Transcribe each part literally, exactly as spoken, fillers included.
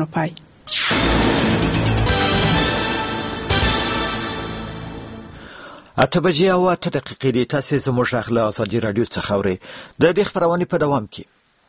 خبرونو پای. اته بجې او اته دقیقې دي. تاسې زموږ غږ له ازادي راډیو څخه اورئ. د دې خپرونې په دوام کې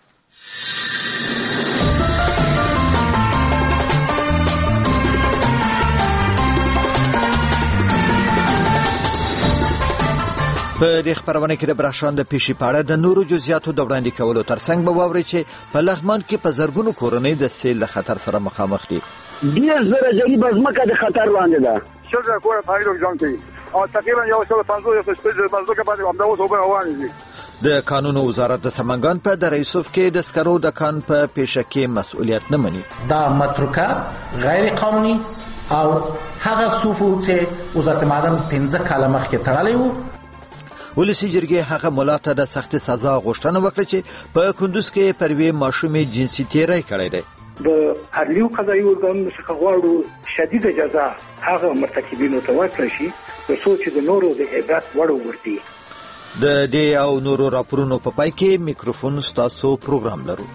په دې خپرونه کې د برښان د پیښې په اړه د نورو جزئیاتو د وړاندې کولو ترڅنګ به واورئ چې په لغمان کې په زرګونو کورنۍ د سیل له خطر سره مخامخ دي. ډېر زره جریبه ځمکه د خطر باندې ده. شل کور فایلو ځان کوي او تقریبا یو سل پنځوس یو سل پنځوس باندې هم دا اوس وبره روان دي. د قانون وزارت د سمنګان په دره یوسف کې د سکرو د کان په پیښه کې مسؤلیت نه مني. دا متروکه غیر قانوني او هغه صوفو چې وزارت معدن پنځه کاله مخکې تړلی وو. ولسی جرګې هغه مولا ته د سخت سزا غوښتنه وکړه چې په کندوز کې پر وی ماشومې جنسي تیری کړی دی. د عدلي او قضایي ارګانونو څخه غواړو شدیده جزا هغه مرتکبینو ته ورکړي شي ترڅو چې د نورو د عبرت وړ وګرځي. د دې او نورو راپورونو په پای کې میکروفون ستاسو پروګرام لرو.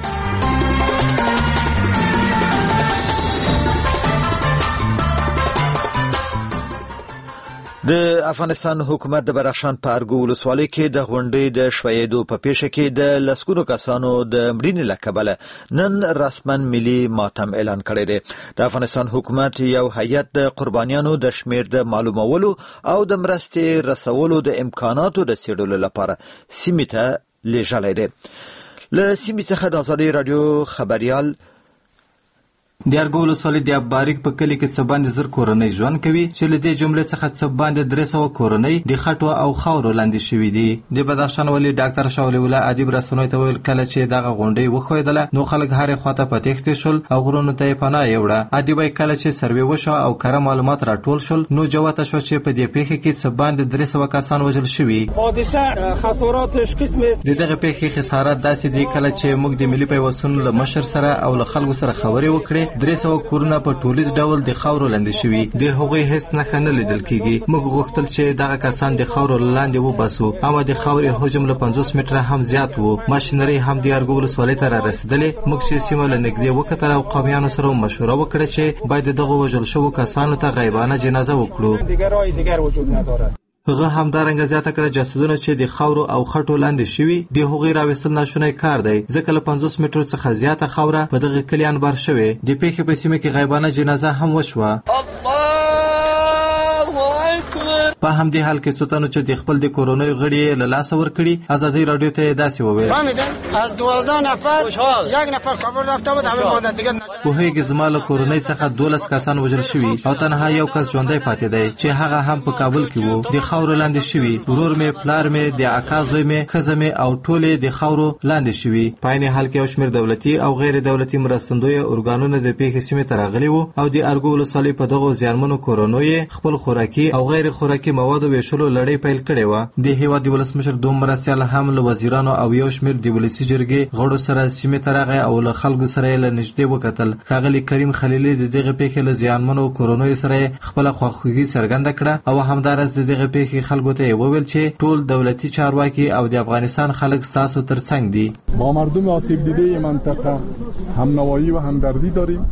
د افغانستان حکومت د بدخشان په ارګو ولسوالۍ کې د غونډې د شویدو په پیښه کې د لسګونو کسانو د مړینې له کبله نن رسما ملي ماتم اعلان کړی دی. د افغانستان حکومت یو هیئت د قربانیانو د شمیر د معلومولو او د مرستې رسولو د امکاناتو د څېړلو لپاره سیمې ته لیږلی دی. له سیمې څخه د ازادي راډیو خبریال د ارګو ولسوالۍ د اباریک په کلي کې څه باندې زر کورنۍ ژوند کوي چې له دې جملې څخه څه باندې درې سوه کورنۍ د خټو او خاورو لاندې شوي دي. د بدخشان والي ډاکټر شاه ولی الله ادیب رسنیو ته ویل کله چې دغه غونډۍ وښویدله نو خلک هرې خواته په تېښتې شول او غرونو ته یې پناه یوړه. ادیب وایي کله چې سروې وشوه او کره معلومات راټول شول نو جوته شوه چې په دې پیښې کې څه باندې درې سوه کسان وژل شوي. حادثه خساراتش قسم است. د دغه پیښې خسارات داسې دی کله چې موږ د ملي پیوستون له مشر سره او له خلکو سره خبرې وکړې درې سوه کورونه په ټولیز ډول د خاورو لاندې شوي. د هغوی هیڅ نښه نه لیدل کېږي. موږ غوښتل چې دغه کسان د خاورو لاندې وباسو اما د خاورې حجم له پنځوس متره هم زیات و. ماشینري هم د ارګو ولسوالۍ ته رارسېدلې. موږ چې سیمه له نږدې وکتل او قومیانو سره مشوره وکړه چې باید دغه وژل شوو کسانو ته غیبانه جنازه وکړو. دیگر راه دیگر وجود نداره. هغه همدارنګه زیاته کړه جسدونه چې د خاورو او خټو لاندې شوي د هغوی راویستل ناشونی کار دی ځکه له پنځوس مترو څخه زیاته خاوره په دغه کلي انبار شوې. د پیښې په سیمه کې غیبانه جنازه هم وشوه. په همدې حال کې څو تنو چې د خپل د کورنیو غړي له لاسه ورکړي ازادي راډیو ته داسې وویل از دوازده نفر یک نفر کابل رفته بود همه مانده دیگه. پوهیږي زما له کورنۍ څخه دولس کسان وژل شوي او تنها یو کس ژوندی پاتې دی چې هغه هم په کابل کې و. د خاورو لاندې شوي ورور مې پلار مې د اکا زوی مې ښځه مې او ټولې د خاورو لاندې شوي. په عین حال کې یو شمېر دولتي او غیر دولتي مرستندویه ارګانونه د پیښې سیمې ته راغلي وو او د ارګو ولسوالۍ په دغو زیانمنو کورنیو خپل خوراکي او غیر خوراکي موادو ویشلو لړۍ پیل کړې وه. د هېواد د ولسمشر دوم مرستیال هم له وزیرانو او یو شمېر د ولسي جرګې غړو سره سیمې ته راغی او له خلکو سره یې له نږدې وکتل. ښاغلي کریم خلیلي د دغه پیښې له زیانمنو کورنیو سره خپله خواخوږي څرګنده کړه او همداراز د دغه پیښې خلکو ته یې وویل چې ټول دولتي چارواکي او د افغانستان خلک ستاسو ترڅنګ دي. با مردم آسیب دیده منطقه همنوایی و همدردی داریم.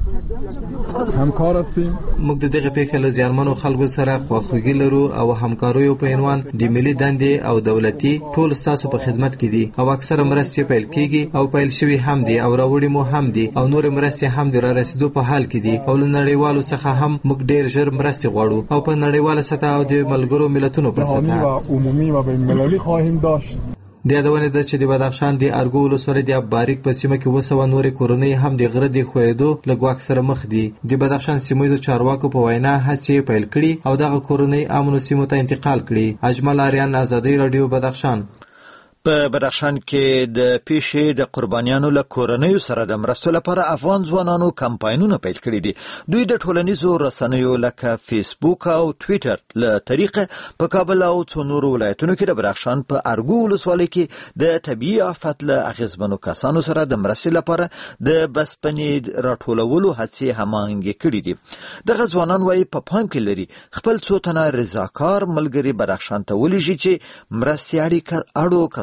همکار هستیم. موږ د دغه پیښې له زیانمنو خلکو سره خواخوږي لرو او همکاریو په عنوان د ملي دندې او دولتي ټول ستاسو په خدمت کې دي او اکثره مرستې پیل کېږي او پیل شوي هم دي او راوړي مو هم دي او نور مرستې هم د را رسیدو په حال کې دي او له نړیوالو څخه هم موږ ډېر ژر مرستې غواړو او په نړیواله سطح او د ملګرو ملتونو په سطح عمومي و بین‌المللي خواهیم داشت. د یادونې ده چې د بدخشان د ارګو ولسوالۍ د اباریک په سیمه کې اووه سوه نورې کورنۍ هم د غره د ښویېدو له ګواښ سره مخ دي. د بدخشان سیمه ییزو چارواکو په وینا هڅې پیل کړي او دغه کورنۍ امنو سیمو ته انتقال کړي. اجمل آریان، ازادي راډیو، بدخشان. په بدخشان کې د پیښې د قربانیانو له کورنیو سره د مرستو لپاره افغان ځوانانو کمپاینونه پیل کړي دي. دوی د ټولنیزو رسنیو لکه فیسبوک او ټویټر له طریقه په کابل او څو نورو ولایتونو کې د بدخشان په ارګو ولسوالۍ کې د طبیعي آفت له اغېزمنو کسانو سره د مرستې لپاره د بسپنې راټولولو هڅې هماهنګې کړي دي. دغه ځوانان وایي په پام کې لري خپل څو تنه رضاکار ملګري بدخشان ته ولېږي چې مرستې اړو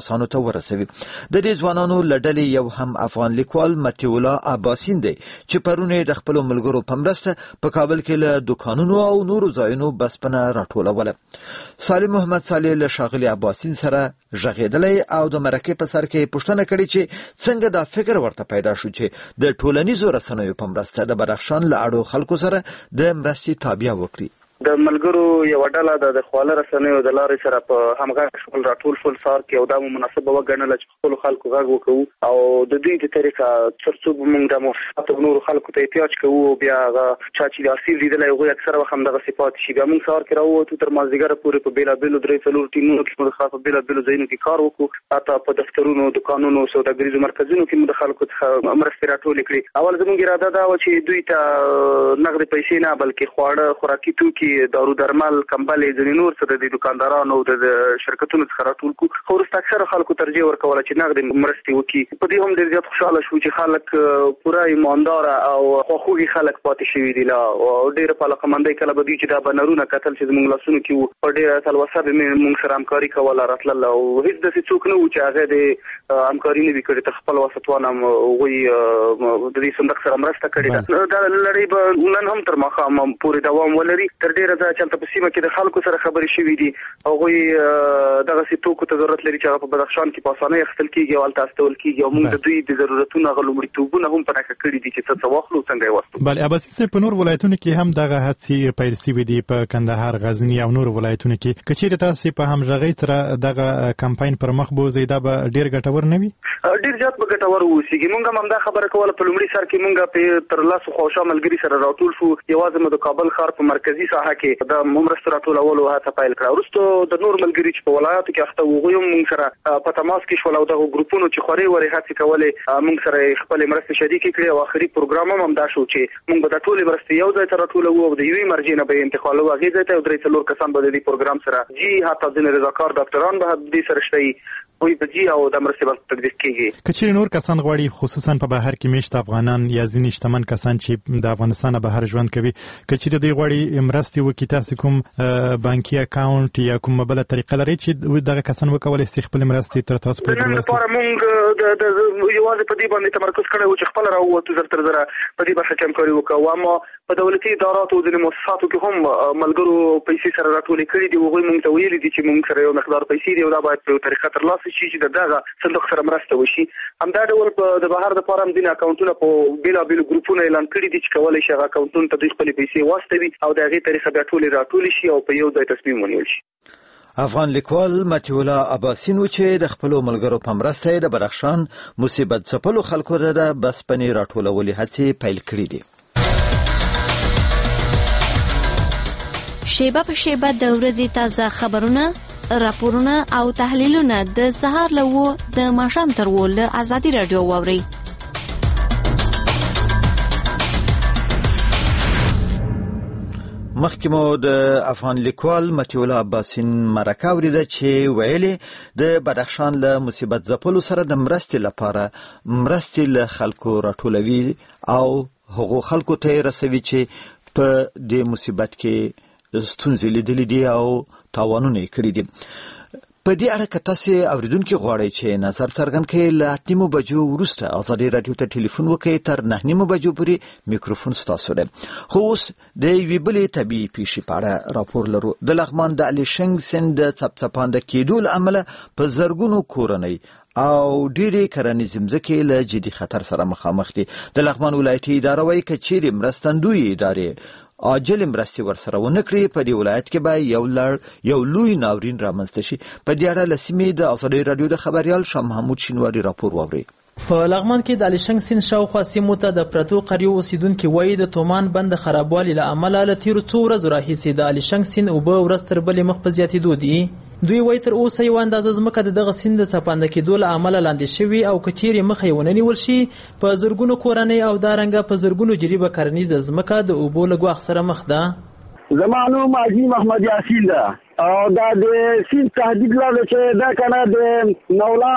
کسانو ته ورسوي. د دې ځوانانو لړلې یو هم افغان لیکوال متی الله عباسین دی چې پرون د خپل ملګرو په مرسته په کابل کې له دکانونو او نورو ځایونو بسپنه راټولوله. سالم محمد صالح له شاغلي عباسین سره ژغېدلی او د مرکې په سر کې پوښتنه کړې چې څنګه دا فکر ورته پیدا شو چې د ټولنیزو رسنیو په مرسته د بدخشان له اړو خلکو سره د مرستې تابع وکړي. د ملګرو یو ډله د خواله رسنیو د لارې سره په همغږي شکل راټول شول سار کې او دا مناسبه وګڼل چې خپل خلکو غږ وکړو او د دوی د طریقه ترڅو موږ د مفاهمت نور خلکو ته احتیاج کوو. بیا چا چې د اصل لیدلای هغه اکثر وخت هم دغه صفات شي. بیا موږ سار کې راووتو تر مازدیګر پورې په بیلا بیلو درې څلور ټیمونو کې موږ خاصه بیلا بیلو ځایونو کې کار وکړو. حتی په دفترونو دکانونو سوداګریزو مرکزونو کې موږ خلکو ته مرستې راټول کړې. اول زموږ اراده دا و چې دوی ته نقد پیسې نه بلکې خواړه خوراکي توکي دارو درمل کمبلې ځینې نور څه د دکاندارانو او د شرکتونو څخه راټول کو. خو وروسته اکثره خلکو ترجیح ورکوله چې نقد مرستې وکړي. په دې هم ډېر زیات خوشحاله شو چې خلک پوره ایمانداره او خواخوږي خلک پاتې شوي دي. لا او ډېره په علاقمندۍ کله به دوی چې دا بنرونه کتل چې زموږ لاسونو کې وو په ډېره تلوسه به موږ سره همکاري کوله راتلله او هېڅ داسې څوک نه وو چې هغه د همکاري نه وي کړې. ته خپل واسطوان هم هغوی د دې صندوق سره مرسته کړې ده. دا لړۍ به نن هم تر ماښامه پورې دوام ولري. تر ډېره ځایه چلته په سیمه کې د خلکو سره خبرې شوي دي. هغوی دغسې توکو ته ضرورت لري چې هغه په بدخشان کې په اسانۍ اخیستل کېږي او هلته استول کېږي او موږ د دوی د ضرورتونو هغه لومړیتوبونه هم په نښه کړي دي چې څه څه واخلو څنګه یې واستو. بله عباسي صاحب په نور ولایتونو کې هم دغه هڅې پیل شوي دي په کندهار غزني او نورو ولایتونو کې. که چېرې تاسې په همغږۍ سره دغه کمپاین پر مخ بوځئ دا به ډېر ګټور نه وي؟ ډېر زیات به ګټور واوسېږي. موږ هم همدا خبره کوله. په لومړي سر کې موږ په تر لسو خواوشا ملګري سره راټول شو. یوازې مو د کابل ښار په مرکزي ساحه کې د مرستو راټولولو هڅه پیل کړه. وروسته د نور ملګري چې په ولایاتو کې اخته وو هغوی هم موږ سره په تماس کې شول او دغه ګروپونو چې خورې ورې هڅې کولې موږ سره یې خپلې مرستې شریکې کړې او آخري پروګرام هم همدا شو چې موږ به دا ټولې مرستې یو ځای ته راټولوو او د یوې مرجې نه به یې انتقالوو هغې ځای ته یو درې څلور کسان به د دې پروګرام سره جي حتی ځینې رضاکار ډاکټران به دې سره شته وي وی به جي او د مرستې به تطبیق کېږي. که چېرې نور کسان غواړي خصوصا په بهر کې میشته افغانان یا ځینې شتمن کسان چې د افغانستان نه بهر ژوند کوي که چېرې دوی غواړي مرستې وکړي تاسې کوم بانکي اکاونټ یا کومه بله طریقه لرئ چې دغه کسان وکولی شي خپلې مرستې تر تاسو پورې ورسوي؟ نن لپاره موږ یوازې په دې باندې تمرکز کړی و چې خپله راووتو زر تر زره په دې برخه کې همکاري وکړو. اما په دولتي اداراتو ځینې مؤسساتو کې هم ملګرو پیسې سره راټولې کړي دي. هغوی موږ ته ویلي دي چې موږ سره یو مقدار پیسې دي او دا باید په یو طریقه ترلاسه شي چې د دغه صندوق سره مرسته وشي. همدا ډول په د بهر دپاره هم ځینې اکاونټونه په بېلابېلو ګروپونو اعلان کړي دي چې کولی شي هغه اکاونټونو ته دوی خپلې پیسې واستوي او د هغې طریقه بیا ټولې راټولې شي او په یو ځای تصمیم ونیول شي. افغان لیکوال متی الله عباسین و چې د خپلو ملګرو په مرسته یې د بدخشان مصیبت ځپلو خلکو ته د بسپنې راټولولې هڅې پیل کړي دي. شیبه په شیبه د ورځې تازه خبرونه، راپورونه او تحلیلونه د سهار له وو د ماښام تر وو له ازادي راډیو واورئ. مخکې مو د افغان لیکوال متی الله عباسین مرکه اورېده چې ویلې د بدخشان له مصیبت ځپلو سره د مرستې لپاره مرستې له خلکو راټولوي او هغو خلکو ته یې رسوي چې په دې مصیبت کې ستونزې لیدلې دي او تاوانونه یې کړي دي. په دې اړه که تاسې اورېدونکي غواړئ چې نظر څرګند کړئ له اته نیمو بجو وروسته ازادي راډیو ته ټلیفون وکړئ تر نهه نیمو بجو پورې میکروفون ستاسو دی. خو اوس د یوې بلې طبیعي پیښې په اړه راپور لرو. د لغمان د الیشنګ سیند د څپڅپانده کېدو له امله په زرګونو کورنۍ او ډېرې کرنیزې مځکې له جدي خطر سره مخامخ دي. د لغمان ولایتي اداره وایي که چیرې مرستندویې ادارې عاجل مرستې ورسره ونه کړي په دې ولایت کې به یو لړ یو لوی ناورین رامنځته شي. په دې اړه له سیمې د ازادي راډیو د خبریال شاه محمود شینواري راپور واورئ. په لغمان کې د الیشنګ سیند شاوخوا سیمو ته د پرتو قریو اوسیدونکي وایي د تومان بند خرابوالي له امله له تیرو څو ورځو راهیسې د الیشنګ سیند اوبه ورځ تر بلې مخ په زیاتېدو دي. دوی وایي تر اوسه یوه اندازه ځمکه د دغه سیند د څپانده کېدو له امله لاندې شوي او که چیرې مخه یې ونه نیول شي په زرګونو کورنۍ او دارنګه په زرګونو جریبه کرنیزه ځمکه د اوبو له ګواښ سره مخ ده. زما نوم حاجي محمد یاسین ده او دا د سیند تهدید لاله چې دا کنه د نولام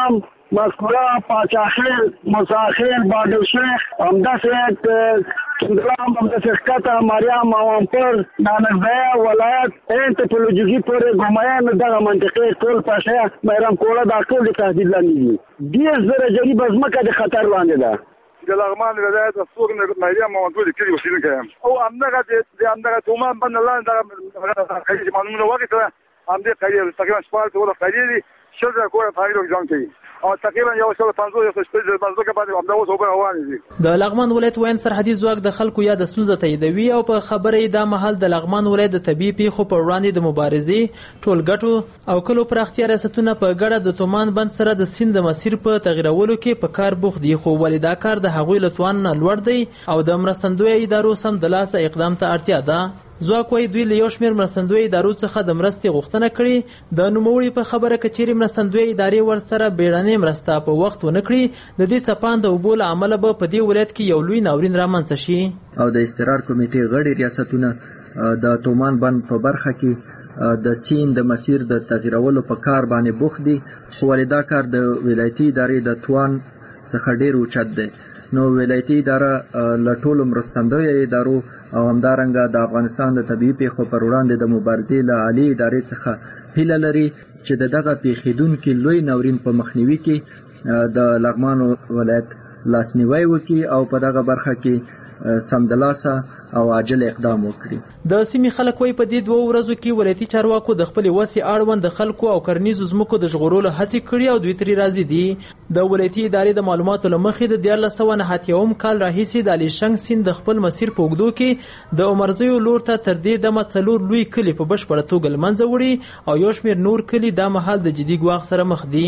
مسکورا پاچاخیل مساخیل بادل شیخ همداسې کندرام همداسې ښکته مریم اوامپر نانزده ولایت انتپولوژیکي پورې ګمایان دغه منطقې ټول پاشه میرم کوړه دا ټول د تهدید لاندې دي دېرش زره جریبه ځمکه د خطر لاندې ده. د لغمان ولایت څوک نه مریم اوامپر د کلي اوسېدونکی یم او همدغه د همدغه تومان بند لاندې دغه خلیج معلومونه واخیستله همدې قریب تقریبا شپاړس اووه قریب دي شل زره کوره فامیل ځان کوي او تقریبا یو سل پنځوس یو سل شپږ زره مزدوکه باندې همدا اوس اوبه روانې دي. د لغمان ولایت وین سرحدي ځواک د خلکو یا د ستونزه تاییدوي او په خبره دا مهال د لغمان ولایت د طبي پیښو پر وړاندې د مبارزې ټولګټو او کلو پراختیا ریاستونه په ګډه د تومان بند سره د سیند د مسیر په تغیرولو کې په کار بوخت دي خو ولې دا کار د هغوی له توان نه لوړ دی او د مرستندوی ادارو سم د لاسه اقدام ته اړتیا ده. ځواک وايي دوی له یو شمېر مرستندوی ادارو څخه د مرستې غوښتنه کړې د نوموړي په خبره که چیرې مرستندوی ادارې ورسره بیړنۍ مرسته په وخت ونه کړي د دې څپان د اوبو له امله به په دې ولایت کې یو لوی ناورین رامنځته شي. او د استقرار کمیټې غړي ریاستونه د تومان بند په برخه کې د سیند د مسیر د تغیرولو په کار باندې بوخت دي خو ولې دا کار د ولایتي ادارې د توان څخه ډېر اوچت دی. نو ولایتي اداره له ټولو مرستندویو ادارو او همدارنګه د افغانستان د طبیعي پیښو پر وړاندې د مبارزې له عالي ادارې څخه هیله لري چې د دغه پیښېدونکي لوی ناورین په مخنیوي کې د لغمان ولایت لاسنیوی وکړي او په دغه برخه کې سمدلاسه او عاجل اقدام وکړي. د سیمې خلک وایي په دې دوه ورځو کې ولایتي چارواکو د خپلې وسې اړوند د خلکو او کرنیزو ځمکو د ژغورلو هڅې کړي او دوی ترې راضي دي. د ولایتي ادارې د معلوماتو له مخې د دیارلس سوه نهه اتیاوم کال راهیسې د الیشنګ سیند د خپل مسیر په اوږدو کې د عمرزیو لور ته تر دې دمه څلور لوی کلي په بشپړه توګه له منځه وړي او یو شمېر نور کلي دا مهال د جدي ګواښ سره مخ دي.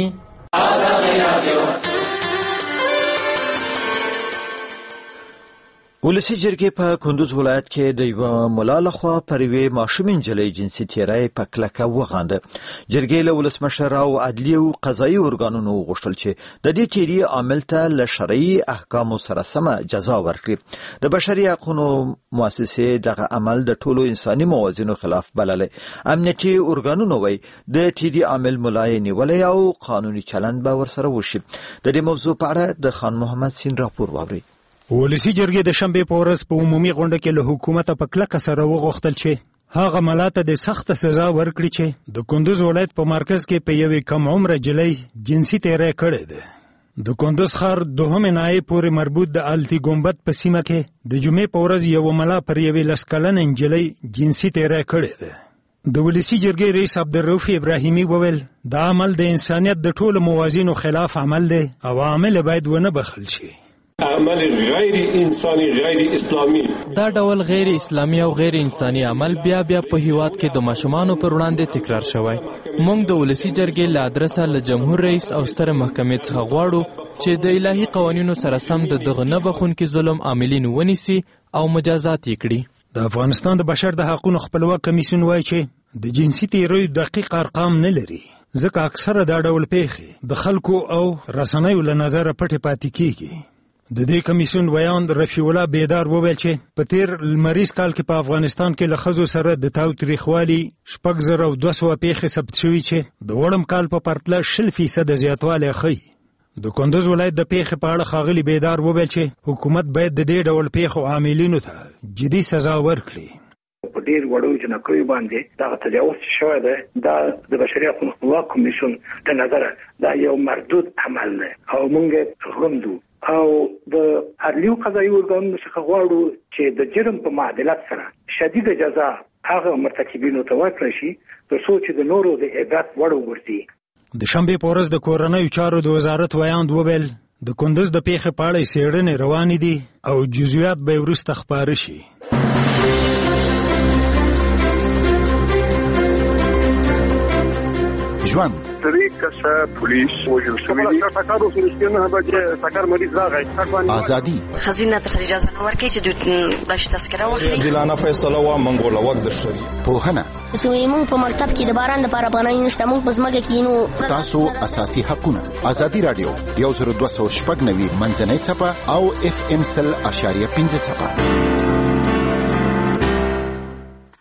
ولسی جرګې په کندوز ولایت کې د یو ملا لخوا پر یوې ماشومې نجلۍ جنسي تیری په کلکه وغانده. جرګې له ولسمشر او عدلي او قضایي ارګانونو وغوښتل چې د دې تیری عامل ته له شرعي احکامو سره سمه جزا ورکړي. د بشري حقوقو مؤسسې دغه عمل د ټولو انساني موازینو خلاف بللی. امنیتي ارګانونو وایي د تیری عامل ملای نیولې او قانوني چلند به ورسره وشي. د دې موضوع په اړه د خان محمد سین راپور واورئ. ولسی جرګې د شنبې په ورځ په عمومي غونډه کې له حکومته په کلکه سره وغوښتل چې هغه ملاته د سخت سزا ورکړي چې د کندوز ولایت په مرکز کې په یوې کم عمره جلۍ جنسي تیری کړې ده. د کندوز ښار دوهمې ناحیې پورې مربوط د التي ګمبد په سیمه کې د جمعې په ورځ یو ملا پر یوې لس کلنې نجلۍ جنسي تیری کړې ده. د ولسی جرګې رئیس عبدالرؤف ابراهیمي وویل دا عمل د انسانیت د ټولو موازینو خلاف عمل دی او عامل باید ونه بخښل شي. عمل غیر انساني غیر اسلامي دا ډول غیر اسلامي او غیر انساني عمل بیا بیا په هیواد کې د ماشومانو پر وړاندې تکرار شوی. موږ د ولسی جرګې له ادرسه له جمهور رئیس او ستره محکمې څخه غواړو چې د الهي قوانینو سره سم د دغه نه بخښونکي ظلم عاملین ونیسي او مجازات یې کړي. د افغانستان د بشر د حقوقو خپلواک کمیسیون وایي چې د جنسي تیریو دقیق ارقام نه لري ځکه اکثره دا ډول پیښې د خلکو او رسنیو له نظره پټې پاتې کیږي. د دې کمیسیون ویان رفیع الله بیدار وویل چې په تیر لمریز کال کې په افغانستان کې له ښځو سره د تاوتریخوالي شپږ زره او دوه سوه پیښې ثبت شوي چې د وړم کال په پرتله شل فیصده زیاتوالی ښیي. د کندوز ولایت د پیښې په اړه ښاغلي بیدار وویل چې حکومت باید د دې ډول پیښو عاملینو ته جدي سزا ورکړي. په ډیر وړو جنکیو باندې دا تجاوز شوی دی. دا د بشري حقوقو خپلواک کمیسیون د نظره دا یو مردود عمل دی او موږ غندو او د عدلي او قضایي ارګانونو څخه غواړو چې د جرم په معادلت سره شدید جزا هغه مرتکبینو ته ورکړل شي تر څو چې د نورو د عبرت وړ وګرځي. د شنبې په ورځ د کورنیو چارو د وزارت ویاند وویل د کندوز د پیښې په اړه څېړنې روانې دي او جزئیات به وروسته خپاره شي. ژوند درې کسه پولیس وژل شوي دي. سکارو سره نه بچي سکار مریض راغی. ازادي خزینه ته اجازه نه ورکړي چې دوی بش تذکره واخلي. دلانه فیصله وا منګوله وخت د شری پوهنه زموږ په مکتب کې د باران لپاره پناه نشته. موږ په ځمکه کې نو تاسو اساسي حقونه. ازادي رادیو یو زر دوه سوه شپږ نوي منځنۍ څپه او اف ام سل اشاریه پنځه څپه.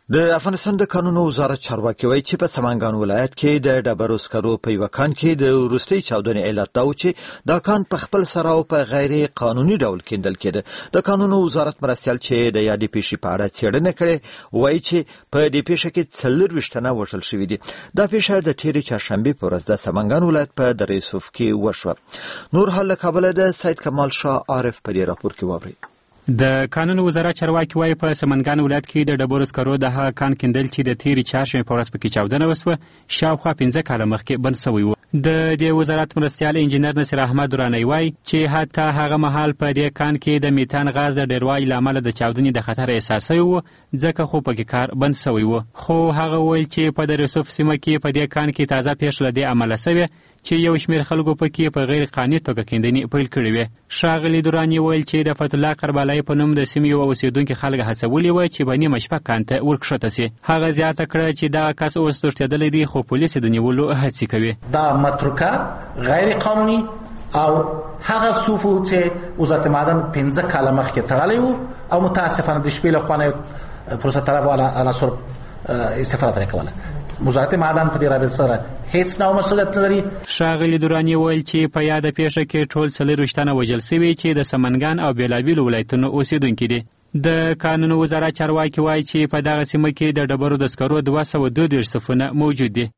د افغانستان د قانونو وزارت چارواکي وایي چې په سمنګان ولایت کې د ډبرو سکرو په یوه کان کې د وروستۍ چاودنې علت دا و چې دا کان په خپل سر او په غیر قانوني ډول کیندل کېده. د قانونو وزارت مرستیال چې د یادې پیښې په اړه څېړنه کړې وایي چې په دې پیښه کې څلورویشت تنه وژل شوي دي. دا پیښه د تېرې چهارشنبې په ورځ د سمنګان ولایت په دره یوسف کې وشوه. نور حال له کابله د سید کمال شاه عارف په دې راپور کې واورئ. د قانونو وزارت چارواکي وایي په سمنګان ولایت کې د ډبرو سکرو د هغه کان کیندل چې د تېرې چهارشنبې په ورځ پکې چاودنه وسوه شاوخوا پنځه کاله مخکې بند سوی و. د دې وزارت مرستیال انجینر نصیر احمد درانی وایي چې حتی هغه مهال په دې کان کې د میتان غاز د ډیروالي له امله د چاودنې د خطر احساس شوی و ځکه خو پکې کار بند سوی و. خو هغه ویل چې په دره یوسف سیمه کې په دې کان کې تازه پیښه له دې امله سوې چې یو شمېر خلکو پکې په غیر قانوني توګه کیندنې پیل کړې وې. ښاغلي دراني ویل چې د فتح الله قربالای په نوم د سیمې یو اوسېدونکي خلک هڅولي وه چې په نیمه شپه کان ته ورکښته سي. هغه زیاته کړه چې دغه کس اوس تښتېدلی دی خو پولیس د نیولو هڅې کوي. دا متروکه غیر قانوني او هغه صوفو چې وزارت معدن پنځه کاله مخکې تړلی و او متاسفانه د شپې له خوا نه پروسه طلبه عناصر استفاده ترې کوله. وزارت معدن په دې رابطه سره هیڅ ډول مسؤلیت نه لري. ښاغلي دراني ویل چې په یاده پیښه کې ټول څلورویشت تنه وژل سوي چې د سمنګان او بېلابېلو ولایتونو اوسېدونکي دي. د قانونو وزارت چارواکي وایي چې په دغه سیمه کې د ډبرو د سکرو دوه سوه دوه دېرش صفونه موجود دي.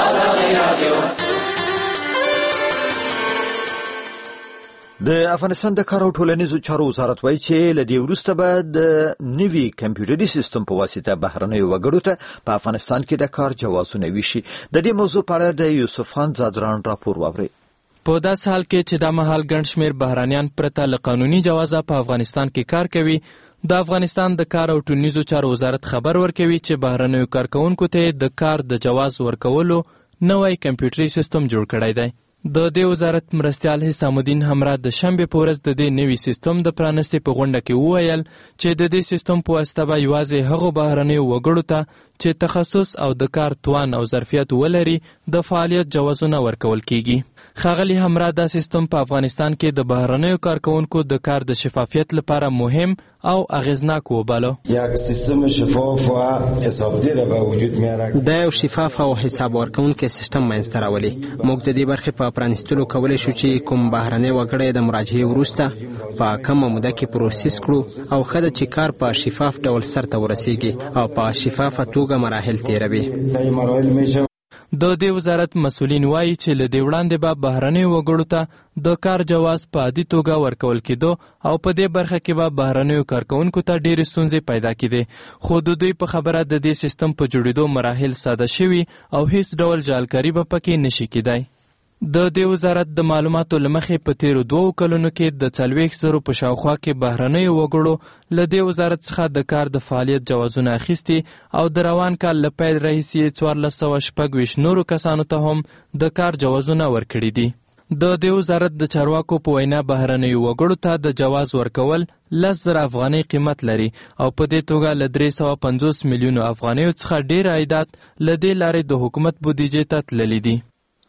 د افغانستان د کار او ټولنیزو چارو وزارت وایي چې له دې وروسته به د نوي کمپیوټري سیستم په واسطه بهرنیو وګړو ته په افغانستان کې د کار جوازونه ویشي. د دې موضوع په اړه د یوسف خان زادران راپور واورئ. په داسې حال کې چې دا مهال ګڼ شمېر بهرانیان پرته له قانوني جوازه په افغانستان کې کار کوي، د افغانستان د کار او ټولنیزو چارو وزارت خبر ورکوي چې بهرنیو کارکوونکو ته د کار د جواز ورکولو نوی کمپیوټري سیستم جوړ کړی دی. د دې وزارت مرستیال حسام الدین همرا د شنبې په ورځ د دې نوي سیستم د پرانستې په غونډه کې وویل چې د دې سیستم په واسطه به یوازې هغو بهرنیو وګړو ته چې تخصص او د کار توان او ظرفیت ولري د فعالیت جوازونه ورکول کیږي. ښاغلي همرا دا سیستم په افغانستان کې د بهرنیو کارکوونکو د کار د شفافیت لپاره مهم او اغیزناک وباله. یک سیستم شفاف و حسابدار به وجود میاره. دا یو شفاف او حساب ورکوونکی سیستم منځته راولي. موږ د دې برخې په پرانیستلو کولی شو چې کوم بهرنی وګړی د مراجعې وروسته په کمه موده کې پروسس کړو او ښه ده چې کار په شفاف ډول سرته ورسیږي او په شفافه توګه مراحل تیروي. د دې وزارت مسؤلین وایي چې له دې وړاندې به بهرنیو وګړو ته د کار جواز په عادي توګه ورکول کېدو او په دې برخه کې به بهرنیو کارکوونکو ته ډېرې ستونزې پیدا کېدې. خو د دوی په خبره د دې سیستم په جوړېدو مراحل ساده شوي او هیڅ ډول جعلکاري به پکې نشي کېدای. د دې وزارت د معلوماتو له مخې په تیرو دوو کلونو کې د څلوېښت زرو په شاوخوا کې بهرنیو وګړو له دې وزارت څخه د کار د فعالیت جوازونه اخیستي او د روان کال له پیل راهیسې څوارلس سوه شپږ ویشت نورو کسانو ته هم د کار جوازونه ورکړي دي. د دې وزارت د چارواکو په وینا بهرنیو وګړو ته د جواز ورکول لس زره افغانۍ قیمت لري او په دې توګه له درې سوه پنځوس میلیونو افغانیو څخه ډېر عایدات له دې لارې د حکومت بودیجې ته تللي دي.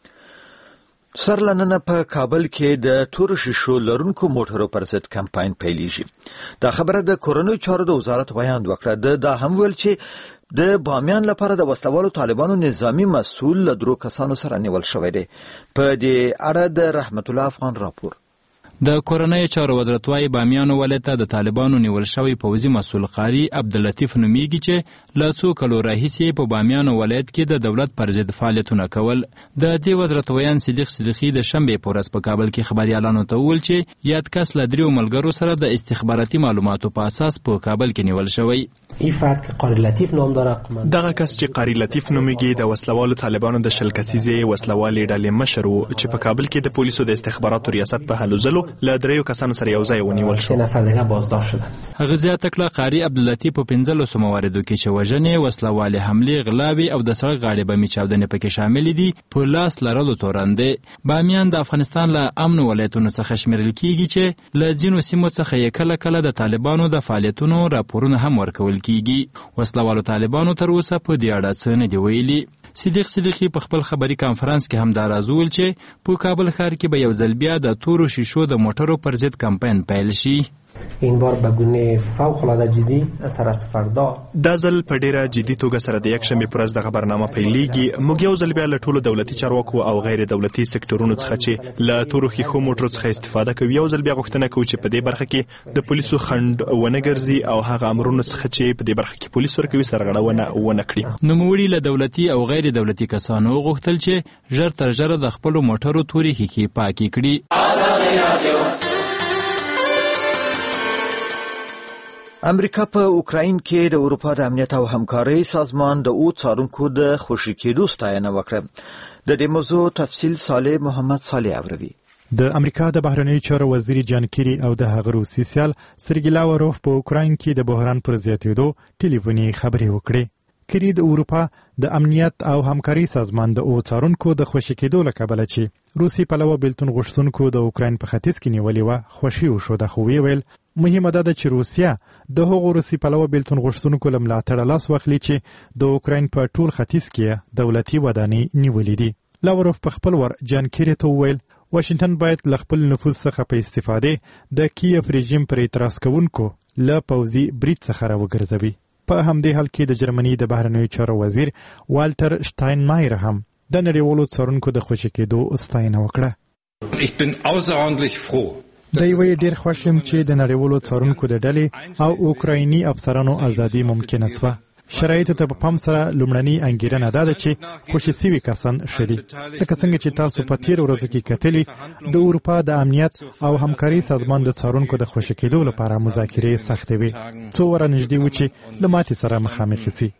سرلننه په کابل کې د تور شیشو لرونکو موټرو پر ضد کمپاین پیلیږي. دا خبره د کورنیو چارو د وزارت بیان وکړه. د دا هم ویل چې د بامیان لپاره د وسلوالو طالبانو نظامی مسؤل له درو کسانو سره نیول شوی دی. په دې اړه د رحمت الله افغان راپور. د کورنیو چارو وزارت وايي بامیان ولایت ته د طالبانو نیول شوی پوځي مسؤل قاری عبداللطیف نومیږي چې له څو کلو راهیسې په بامیان ولایت کې د دولت پر ضد فعالیتونه کول. د دې وزارت ویان صدیق صدیقي د شنبې په ورځ په کابل کې خبریالانو ته وویل چې یاد کس له دریو ملګرو سره د استخباراتي معلوماتو په اساس په کابل کې نیول شوی. این فرد که قاری لطیف نام داره دغه کس چې قاری لطیف نومیږي د وسلوالو طالبانو د شل کسیزې وسلوالې ډلې مشر و چې په کابل کې د پولیسو د استخباراتو ریاست په هلو ځلو له دریو کسانو سره یو ځای ونیول شو. هغه زیاته کړه قاری عبداللطیف په پنځلسو مواردو کې چې وژنې، وسلوالې حملې، غلاوې او د سړک غاړې بمې چاودنې پکې شامل دي په لاس لرلو تورن دی. بامیان د افغانستان له امن ولایتونو څخه شمیرل کیږي چې له ځینو سیمو څخه یې کله کله د طالبانو د فعالیتونو راپورونه هم ورکول کیږي. وسلوالو طالبانو تر اوسه په دې اړه څه نه دي ویلي. صدیق صدیقي په خپل خبري کانفرنس کې هم دا راز وویل چې په کابل ښار کې به یو ځل بیا د تورو شیشو د موټرو پر ضد کمپاین پیل شي. این بار به گونه فوق العاده جدی سر از فردا دا ځل په ډیره جدي توګه سره د یکشنبې پر ورځ د خبرنامه پیلېږي. موږ یو ځل بیا له ټولو دولتي چارواکو او غیر دولتي سکتورونو څخه چې له تورو ښیښو موټرو څخه استفاده کوي یو ځل بیا غوښتنه کوو چې په دې برخه کې د پولیسو خنډ ونه ګرځي او هغه امرونو څخه چې په دې برخه کې پولیس ورکوي سرغړونه ونه کړي. نوموړي له دولتي او غیر دولتي کسانو غوښتل چې ژر تر ژره د خپلو موټرو تورې ښیښې پاکې کړي. امریکا په اوکراین کې د اروپا د امنیت او همکارۍ سازمان د او څارونکو د خوشي کېدو ستاینه وکړه. د دې موضوع تفصیل صالح محمد صالح اوروي. د امریکا د بهرنیو چارو وزیر جان کیری او د هغه روسي سیال سرګی لاوروف په اوکراین کې د بحران پر زیاتېدو ټلیفوني خبرې وکړې. کیری د اروپا د امنیت او همکارۍ سازمان د او څارونکو د خوشي کېدو له کبله چې روسي پلوه بیلتون غوښتونکو د اوکراین په ختیځ کې نیولې وه خوشي وشوه. خو ویل مهمه ده چې روسیا د هغو روسي پلوه بیلتون غوښتونکو له ملاتړه لاس واخلي چې د اوکراین په ټول ختیځ کې دولتي ودانۍ نیولې دي. لاوروف په خپل ور جان کیری ته وویل واشنگټن باید له خپل نفوذ څخه په استفاده د کیف رژیم پر اعتراض کوونکو له پوځي برید څخه راوګرځوي. په همدې حال کې د جرمني د بهرنیو چارو وزیر والټر شټاینمایر هم د نړیوالو څارونکو د خوشي کېدو ستاینه وکړه. د یوې ډېر خوښ یم چې د نړیوالو څارونکو د ډلې او اوکرایني افسرانو ازادي ممکنه شوه. شرایطو ته په پام سره لومړنۍ انګیرنه دا ده چې خوشي سوي کسان ښه دي. لکه څنګه چې تاسو په تېرو ورځو کې کتلي د اروپا د امنیت او همکارۍ سازمان د څارونکو د خوشي کېدو لپاره مذاکرې سختې وې. څو وره نږدې و چې له ماتې سره مخامخ شي.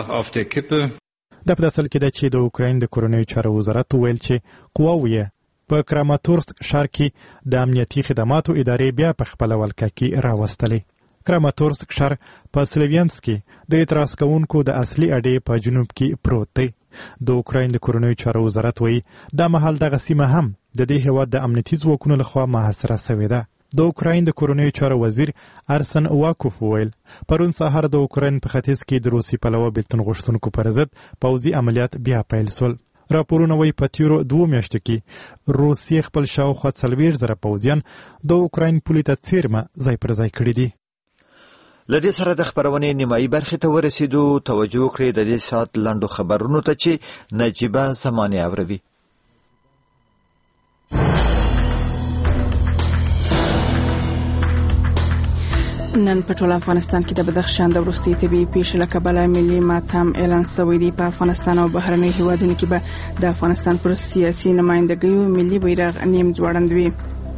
دا په اصل کې ده چې د اوکراین د کورنیو چارو وزارت وویل چې قواوې یې په کراماتورسک ښار کې د امنیتي خدماتو ادارې بیا په خپله ولکه کې راوستلې. کراماتورسک ښار په سلویانسک کې د اعتراض کوونکو د اصلي اډې په جنوب کې پروت دی. د اوکراین د کورنیو چارو وزارت وایي دا مهال دغه سیمه هم د دې هېواد د امنیتي ځواکونو لخوا محاصره سوې ده. د اوکراین د کورنیو چارو وزیر ارسن واکوف وویل پرون سهار د اوکراین په ختیځ کې د روسي پلوه بیلتون غوښتونکو پر ضد پوځي عملیات بیا پیل سول. راپورونه وایي په تیرو دوو میاشتو کې روسیې خپل شاوخوا څلوېښت زره پوځیان د اوکراین پولې ته څیرمه ځای پر ځای کړي دي. له دې سره د خبرونې نیمایي برخې ته ورسېدو. توجه وکړئ د دې ساعت لنډو خبرونو ته چې نجیبه زمانې اوروي. نن په ټول افغانستان کې د بدخشان د وروستي طبي پیښې له کبله ملي ماتم اعلان شوی دی. په افغانستان او بهرنیو هیوادونو کې به د افغانستان پر سیاسي نمائندګیو ملي بیرغ نیم ځوړند وي.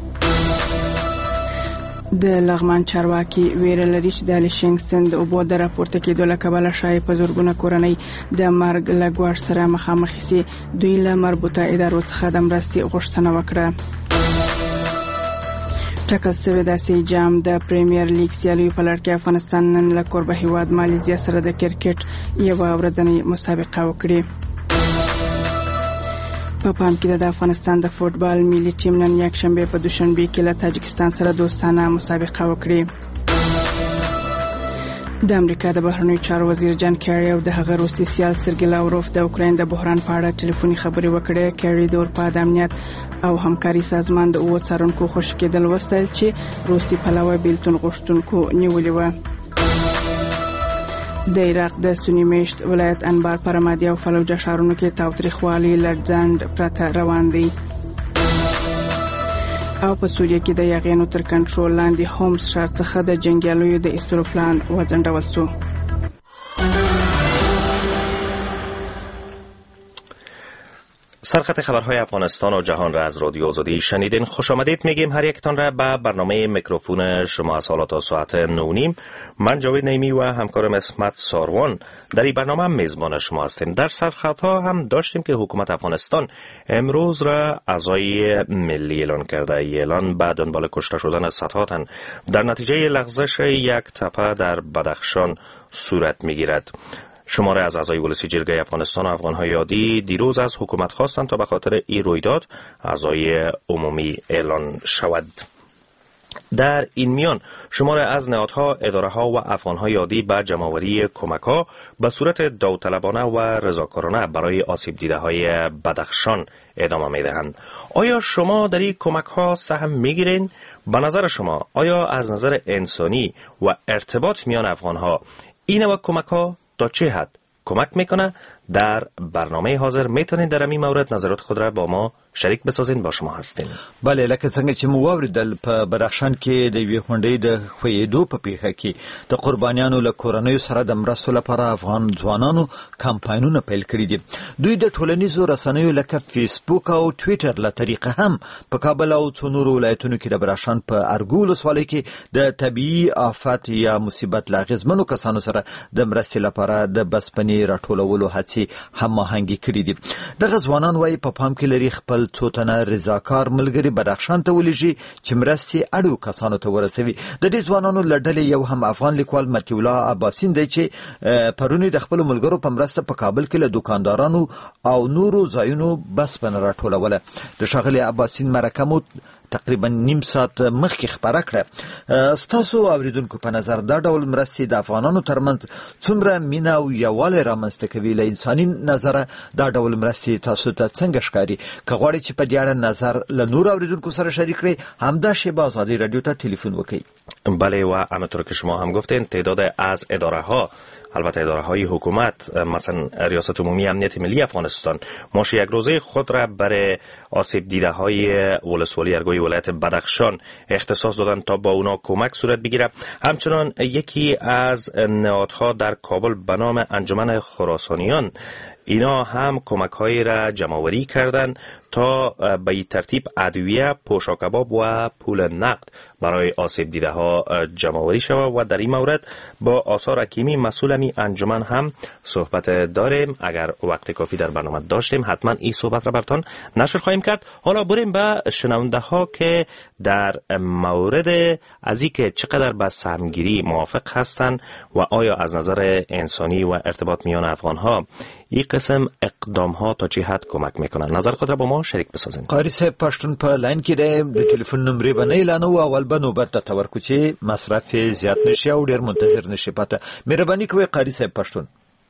د لغمان چارواکي ویره لري چې د الیشنګ سند اوبو د راپورته کېدو له کبله شایي په زرګونه کورنۍ د مرګ له ګواښ سره مخامخ شي. دوی له مربوطه ادارو څخه د مرستې غوښتنه وکړه. ټاکل شوی داسې جام د پریمیر لیګ سیالیو په لړ کې افغانستان نن له کوربه هیواد مالیزیا سره د کرکټ یوه ورځنۍ مسابقه وکړي. په پام کې د افغانستان د فوټبال ملي ټیم نن یکشنبه په دوشنبه کې له تاجکستان سره دوستانه مسابقه وکړي. د امریکا د بهرنیو چارو وزیر جان کیری او د هغه روسي سیال سرګی لاوروف د اوکراین د بحران په اړه ټلیفوني خبرې وکړې. کیری د اروپا د امنیت او همکاري سازمان د اوو څارونکو خوشي کېدل وستایل چې روسي پلوه بیلتون غوښتونکو نیولې وه. د عراق د سنی میشت ولایت انبار په رمادي او فلوجه ښارونو کې تاوتریخوالي لړزاند پرته روان دی. او په سوریه کې د یاغیانو تر کنټرول لاندې هومس ښار څخه د جنګیالیو د ایستلو پلان وځنډول شو. سرخط خبرهای افغانستان و جهان را از رادیو آزادی شنیدین. خوش آمدید میگیم هر یکتان را به برنامه میکروفون شما از حالا تا ساعت نه نیم. من جاوید نیمی و همکارم اسمت ساروان در این برنامه هم میزبان شما هستیم. در سرخط ها هم داشتیم که حکومت افغانستان امروز را عزای ملی اعلان کرده. اعلان بعد دنبال کشته شدن ستاتن در نتیجه لغزش یک تپه در بدخشان صورت میگیرد. شماره از اعضای ولسی جرگه افغانستان و افغانهای عادی دیروز از حکومت خواستند تا به خاطر این رویداد اعضای عمومی اعلان شود. در این میان شمار از نهادها، اداره‌ها و افغان‌های عادی به جمع‌آوری کمک‌ها به صورت داوطلبانه و رضاکارانه برای آسیب دیده‌های بدخشان ادامه می‌دهند. آیا شما در این کمک‌ها سهم می‌گیرین؟ به نظر شما آیا از نظر انسانی و ارتباط میان افغان‌ها این نوع کمک‌ها تا چه حد کمک میکنه؟ در برنامه حاضر میتونید در این مورد نظرات خود را با ما شریک بسازین. با شما هستیم. بله، لکه څنګه چې مو واوریدل په بدخشان کې د یوې غونډې د خویدو په پیښه کې د قربانیانو له کورنیو سره د مرستو لپاره افغان ځوانانو کمپاینونه پیل کړي دي. دوی د ټولنیزو رسنیو لکه فیسبوک او ټویټر له طریقه هم په کابل او څو نورو ولایتونو کې د بدخشان په ارګو ولسوالۍ کې د طبیعي آفات یا مصیبت له اغېزمنو کسانو سره د مرستې لپاره د بسپنې راټولولو هڅې هماهنګي کړي دي. دغه ځوانان وايي په پام کې لري خپل څو تنه رضاکار ملګري بدخشان ته ولېږي چې مرستې اړو کسانو ته ورسوي. د دې ځوانانو له ډلې یو هم افغان لیکوال مطیع الله عباسین دی چې پرونی د خپلو ملګرو په مرسته په کابل کې له دکاندارانو او نورو ځایونو بسپنه راټولوله. د ښاغلي عباسین مرکه مو تقریبا نیم ساعت مخکې خبره کړه. ستاسو اوریدونکو په نظر دا ډول مرستې د افغانانو ترمنځ څومره مینه او یووالی رامنځته کوي؟ له انساني نظره دا ډول مرستې تاسو ته څنګه ښکاري؟ که غواړئ چې په دې اړه نظر له نورو اوریدونکو سره شریک کړئ، همدا شیبه آزادی رادیو ته تلفن وکړئ. بله، و همونطور که شما هم گفتین تعداد از اداره ها، البته اداره های حکومت مثلا ریاست عمومی امنیت ملی افغانستان ماشه یک روزه خود را برای آسیب دیده های ولسوالی ارگوی ولایت بدخشان اختصاص دادن تا با اونا کمک صورت بگیره. همچنان یکی از نهادها در کابل به نام انجمن خراسانیان، اینا هم کمک هایی را جمع‌آوری کردند تا به این ترتیب ادویه، پوشاک کباب و پول نقد برای آسیب دیده ها جمع‌آوری شود و در این مورد با آثار حکیمی مسئول می انجمن هم صحبت داریم. اگر وقت کافی در برنامه داشتیم حتما این صحبت را براتون نشر خواهیم کرد. حالا بریم به شنونده ها که در مورد از اینکه چقدر به سهمگیری موافق هستند و آیا از نظر انسانی و ارتباط میان افغان ها این قسم اقدام ها تا چه حد کمک میکنن، نظر خود را با ما شریک بسازین. قاری صاحب پښتون په لاین کې د ټلیفون نمبر به نه اعلانو، اول به نوبت ته ورکو چې مصرف زیات نشي او ډیر منتظر نشي. پته مهرباني کوئ قاری صاحب پښتون.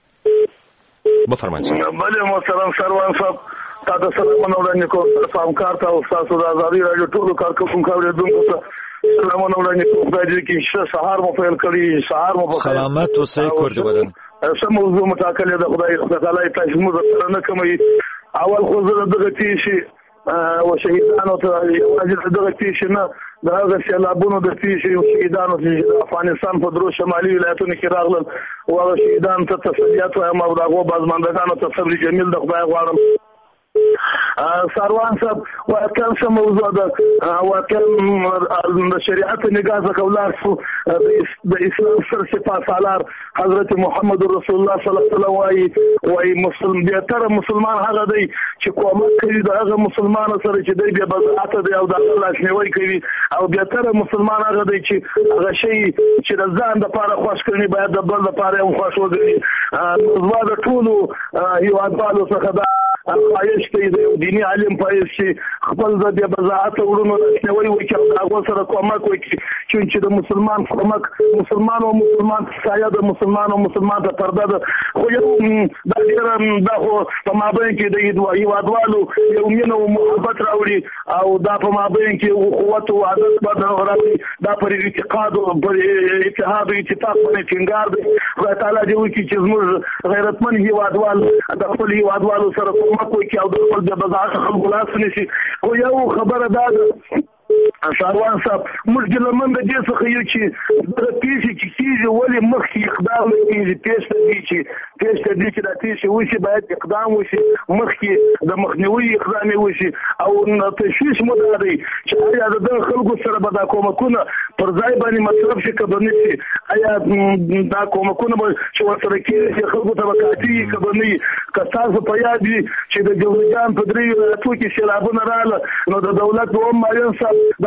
بفرمایئ. بله محترم سروان صاحب، تاسو سلام وړاندې کوم. فهمکار ته او تاسو د آزادي رادیو ټولو کارکونکو اوریدونکو ته سلام وړاندې کوم. د دې کې سهار مو پیل کړی، سهار مو سلامت اوسئ کور دې ودان. سم موضوع متاکل د خدای تعالی تاسو مو سره نه کوي. اول خو زه دغه تیشي او شهیدانو ته واجب دغه تیشي نه دغه سیلابونو د تیشي او شهیدانو چې افغانستان په درو شمالي ولایتونو کې راغلل او هغه شهیدان ته تسلیت وایم او دغه بازماندگانو ته صبر جمیل د خدای غواړم. سروان صاحب واقعا سم موضوع ده، واقعا د شریعت نگاه څخه ولار شو د اسلام سر سپاه سالار حضرت محمد رسول الله صلی الله علیه وسلم وايي وايي مسلمان به تر مسلمان هغه دی چې کومک کوي د هغه مسلمان سره چې دی به بزعت دی او د الله شنوي کوي، او به تر مسلمان هغه دی چې هغه شی چې د ځان د پاره خوښ کړي باید د بل د پاره هم خوښ وګړي. نو د ټولو یو اډوالو څخه دا خواهش کوي د دیني عالم پایس چې خپل د بزعت ورونو شنوي وکړي او هغه سره کومک وکړي چې د مسلمان کومک مسلمان او مسلمان سایه د مسلمان او مسلمان ته پرده ده. خو یو د ډیر د خو په مابین کې د دوی وادوالو یو مینه او محبت راوړي او دا په مابین کې قوت او عادت باندې راوړي، دا پر اعتقاد او پر اتحاد او اتفاق باندې ټینګار دی. خدای تعالی دې وکړي چې زموږ غیرتمن هیوادوال د خپل هیوادوالو سره کومک وکړي او د خپل د بزاعت خلکو لاس نشي. خو یو خبره ده سروان صاحب، موږ د لمن د دې څخه یو چې د پیښې چې کیږي ولې مخکې اقدام کیږي، پیښه دې چې پیښه دې چې د پیښې وشي باید اقدام وشي، مخکې د مخنیوي اقدام وشي او تشویش مو دا دی چې آیا د خلکو سره به دا کومکونه پر ځای باندې مطلب شي که به نه شي، آیا دا کومکونه به چې ورسره کېږي چې خلکو ته به کافي که به نه وي. که تاسو په یاد وي چې د جوزجان په درې ولایتو کې سیلابونه راغله نو د دولت دوهم معین صاحب دا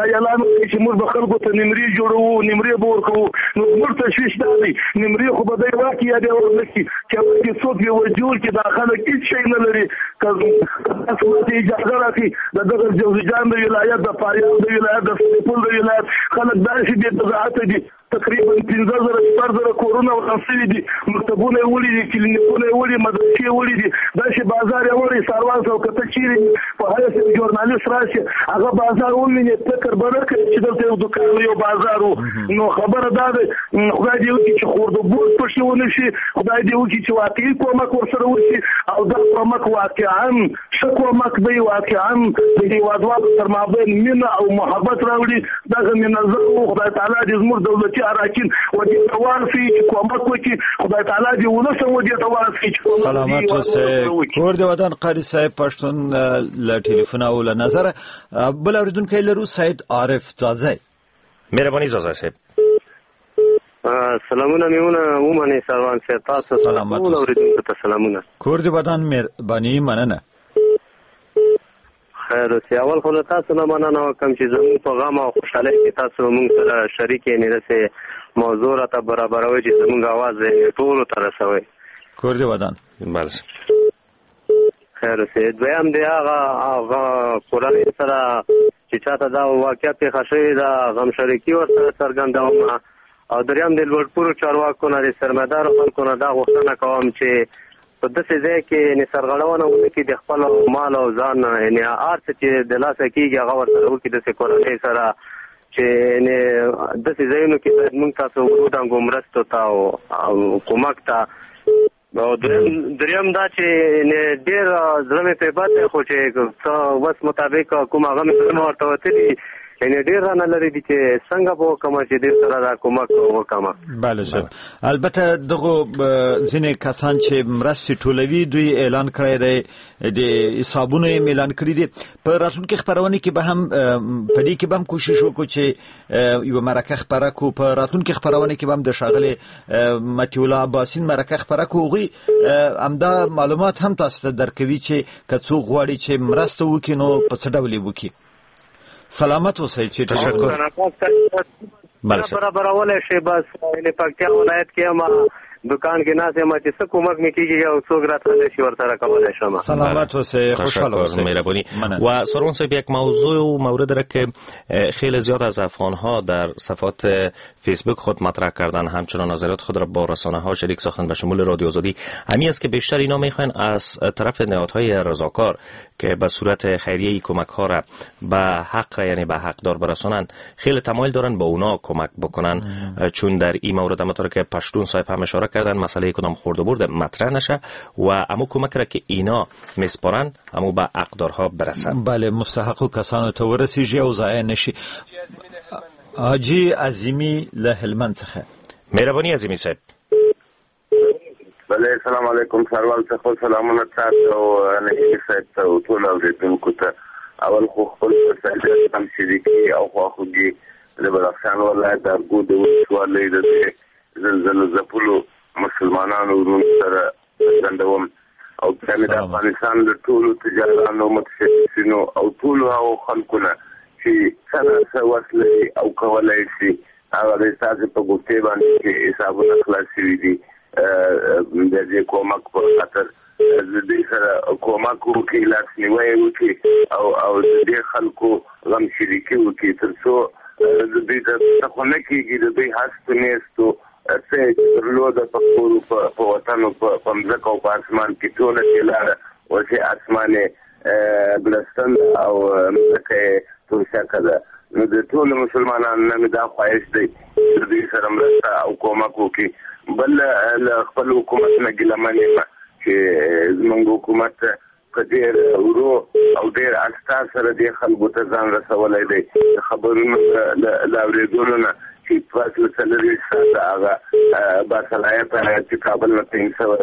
دا اعلان وکړي چې موږ به خلکو ته نمرې جوړوو نمرې به ورکوو نو موږ تشویش دا دی نمرې خو به دی واکي یا دی ورنکړي چې هغه څوک یې وجول چې دا خلک هېڅ شی نه لري که تاسو ماته اجازه راکړي د دغه جوزجان د ولایت د فاریاب د ولایت د سرپل د ولایت خلک داسې بې تضاعته دي تقریبا پنځه زره شپږ زره کورونه وران شوي دي مکتبونه یې وړي دي کلینیکونه یې وړي مدرسې یې وړي دي داسې بازار یې وړي ساروان او که ته چیرې په حیث یو ژورنالست راشي هغه بازار وویني فکر به نه کوي چې دلته یو دوکان یو بازار و نو خبره دا ده خدای دې وکړي چې خوردوبوس پشي ونه شي خدای دې وکړي چې واقعي کومک ورسره وشي او دا کومک واقعا ښه کومک دی واقعا د هېوادوالو تر مابین مینه او محبت راوړي دغه منظم خدای تعالی دې زموږ دولتي اراکین ودې ته وارسي چې کومک وکړي خدای تعالی دې ولس هم ودې ته وارسي چې سلامت اوسئ کور د وطن قاری صاحب پښتون له ټلیفون او له نظر بل اوریدونکی لرو سید عارف زازی مهرباني زازی صاحب سلامونه میونه ومنه سروان صاحب تاسو سلامت اوریدونکو ته سلامونه کور د وطن مهرباني مننه خیر اوسې اول خو له تاسو نه مننه وکړم چې زموږ په غم او خوشحالۍ کې تاسو موږ سره شریک یې نه داسې موضوع راته برابروئ چې زموږ اواز ټولو ته رسوئ کور د وطن بله خیر اوسې دویم دی هغه هغه کورنۍ سره چې چاته دا واقعه پېښه شوې ده غم شریکي ورسره څرګندوم او دریم د لوړپوړو چارواکو نه د سرمایه‌دارو خلکو نه دا غوښتنه کوم چې په داسې ځای کې یعنې سرغړونه وکړي د خپل مال او ځان یعنې هر څه چې د لاسه کېږي هغه ورسره وکړي داسې کورنۍ سره چې یعنې داسې ځایونو کې باید موږ تاسو ودانګو مرستو ته او کومک ته او دریم دا چې یعنې ډېر زړه مې پرې بد دی خو چې څه وس مطابق کوم هغه مې زړه ورته وتلي یعنې ډېر رانه لري دي چې څنګه به وکړم چې دې سره دا کومک وکړم بله صاحب البته دغو ځینې کسان چې مرستې ټولوي دوی اعلان کړی دی د حسابونو یې اعلان کړي دي په راتلونکي خپرونې کې به هم په دې کې به هم کوشش وکړو چې یوه مرکه خپره کړو په راتلونکي خپرونې کې به هم د ښاغلي مطیع الله عباسین مرکه خپره کړو هغوی همدا معلومات هم تاسو ته درکوي چې که څوک غواړي چې مرسته وکړي نو په څه ډول یې وکړي سلامت اوسئ چې تشکر برابرولی شي بس یعنې پکتیا ولایت کې هم دکان کې ناست یم چې څه کومک مې کېږي او څوک راتللی شي ورسره کولی شم سلامت اوسئ خوشحال اوسئ مهربانی و سروان صاحب یک موضوع و مورد را که خیلی زیاد از افغان‌ها در صفحات فیسبوک خود مطرح کردن همچنان نظریات خود را با رسانه‌ها شریک ساختن به شمول رادیو آزادی همین است که بیشتر اینا میخواین از طرف نهادهای رضاکار که به صورت خیریه کمک ها را به حق یعنی به حقدار برسانند خیلی تمایل دارن با اونا کمک بکنن چون در این مورد همونطور که پشتون صاحب هم اشاره کردن مسئله کدام خورد و برد مطرح نشه و امو کمک را که اینا میسپارن امو به حقدارها برسن بله مستحق کسانو ته ورسیږي او ضایع نشي حاجی عظیمی له هلمند څخه مهرباني عظیمی صاحب بله السلام علیکم سروال څخه سلامونه تاسو او نه صاحب ته ټول اوریدونکو ته اول خو خپل سره هم شریکي او خواخوږي د بدخشان ولایت د ارګو د ولسوالۍ د زلزلو ځپلو مسلمانانو ورونو سره څرګندوم او د افغانستان د ټولو تجارانو متشکرینو او ټولو هغو خلکو نه چې څنګه څه وس لري او کولی شي هغه د ستاسو په ګوتې باندې چې حسابونه خلاص شوي دي د دې کومک په خاطر د دې سره کومک وکړي لاسنیوی وکړي او او د دې خلکو غم شریکي وکړي تر څو د دې څخه خو نه کېږي د دوی هست نیستو څه درلود په کورو په وطن په مځکه او په اسمان کې ټوله چې لاره اوسې اسمانې بلستان او مځکه توشکه ده نو د ټولو مسلمانانو نه مې دا خواهش دی د دې سره مرسته او کومک وکړي بل له خپل حکومت نه ګیله منې یم چې زموږ حکومت په ډېر ورو او ډېر استا سره دې خلکو ته ځان رسولی دی د خبرونو له اورېدلو نه چې پاسله څلرویشت ساعته هغه باصلاحیته چې کابل نه تعین شوی و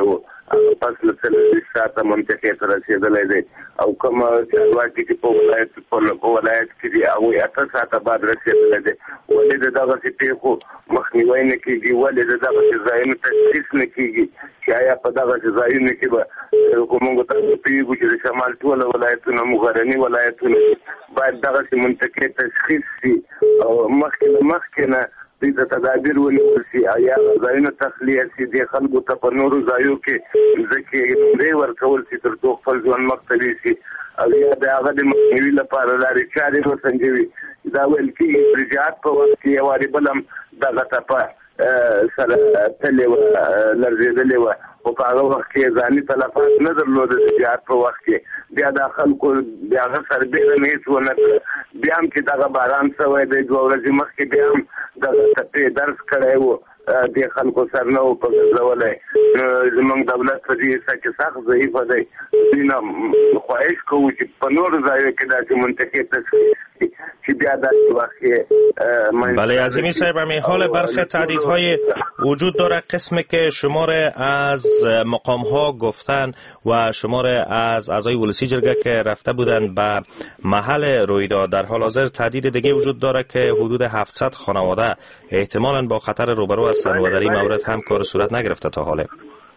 هغه پس له څلوېښت ساعته منطقې ته رسېدلی دی او کوم چارواکي چې په ولایت په ولایت کې دي هغوی اته ساعته بعد رسېدلی دی. ولې د دغسې پیښو مخنیوی نه کېږي؟ ولې د دغسې ځایونو تشخیص نه کېږي چې آیا په دغسې ځایونو کې به موږ تاسو پوهېږو چې د شمال ټوله ولایتونه مو غرني ولایتونه باید دغسې منطقې تشخیص شي او مخکې له مخکې نه دوی ته تدابیر ونیول شي او یا ځایونه تخلیه شي دې خلکو ته په نورو ځایو کې ځمکې نمرې ورکول شي تر څو خپل ژوند مخته یوسي او یا د هغه د مخنیوي لپاره لارې چارې وسنجوي. دا ویل کېږي چې جهاد په وخت کې یو وارې بل هم دغه ټپه سره تللې وه لړزېدلې وه خو په هغه وخت کې ځاني تلفات نه درلوده د جهاد په وخت کې. بیا دا خلکو د هغه سربېره نه هېڅ ونه کړه. بیا هم چې دغه باران شوی دی دوه ورځې مخکې بیا هم دغه ټپې درس کړی و دې خلکو سر نه و په ګرځولی. زموږ دولت په دې حصه کې سخت ضعیفه دی. دوی نه خواهش کوو چې په نورو ځایو کې داسې منطقې تشخیص کړي چې بیا داسې وخت کې. بله عظیمی صاحب، همین حال برخی تهدیدهای وجود داره، قسمی که شمار از مقام ها گفتن و شمار از اعضای ولسی جرگه که رفته بودن به محل رویداد. در حال حاضر تهدید دیگه وجود داره که حدود هفتصد خانواده احتمالاً با خطر روبرو هستند و در این مورد هم کار صورت نگرفته تا حاله.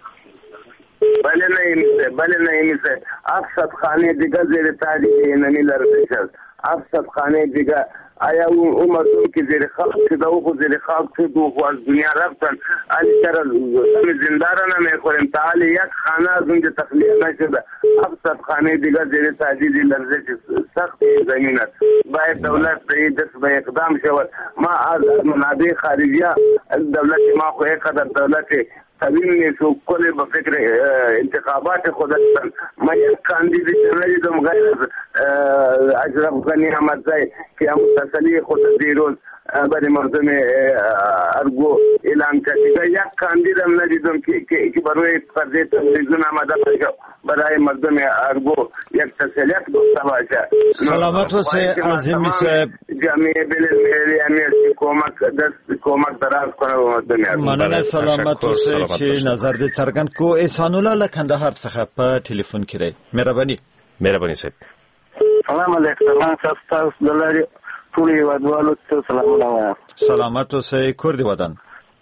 بله نمیشه بله نمیشه هفتصد خانه دیگه زیر تهدید اینمی لرزش است. هفتصد خانه دیگه آیا اون مردم که زیر خاک شده و خود زیر خاک شد و از دنیا رفتن علی چرا زنداره نمیخوریم تا حالی یک خانه از اونجا تخلیه نشده. هفتصد خانه دیگه زیر تهدید لرزش سخت زمین است. باید دولت به دست به اقدام شود. ما از منابع خارجیه دولت ما خو قدر دولت طبیعی نیست و کلی به فکر انتخابات خود هستن. من یک کاندیدی ندیدم غیر از اشرف غنی احمدزی که متصلی خود دیروز برای مردم ارگو اعلان کرده. یک کاندید هم ندیدم که برای پرده تلویزیون آمده باشه برای مردم ارگو یک تسلیت گفته باشه. سلامت باشه عظیمی صاحب. جامعه بین‌المللی امیر کمک دست کمک دراز کنه به مردم ارگو. مننه سلامت باشه چې نظر دې څرګند کو. احسان الله له کندهار څخه په ټلیفون کې دی. مهرباني مهرباني صاحب. سلام علیکم. تاسو د لارې ټول هیوادوالو ته سلامونه وایم. سلامت اوسئ کور دې ودان.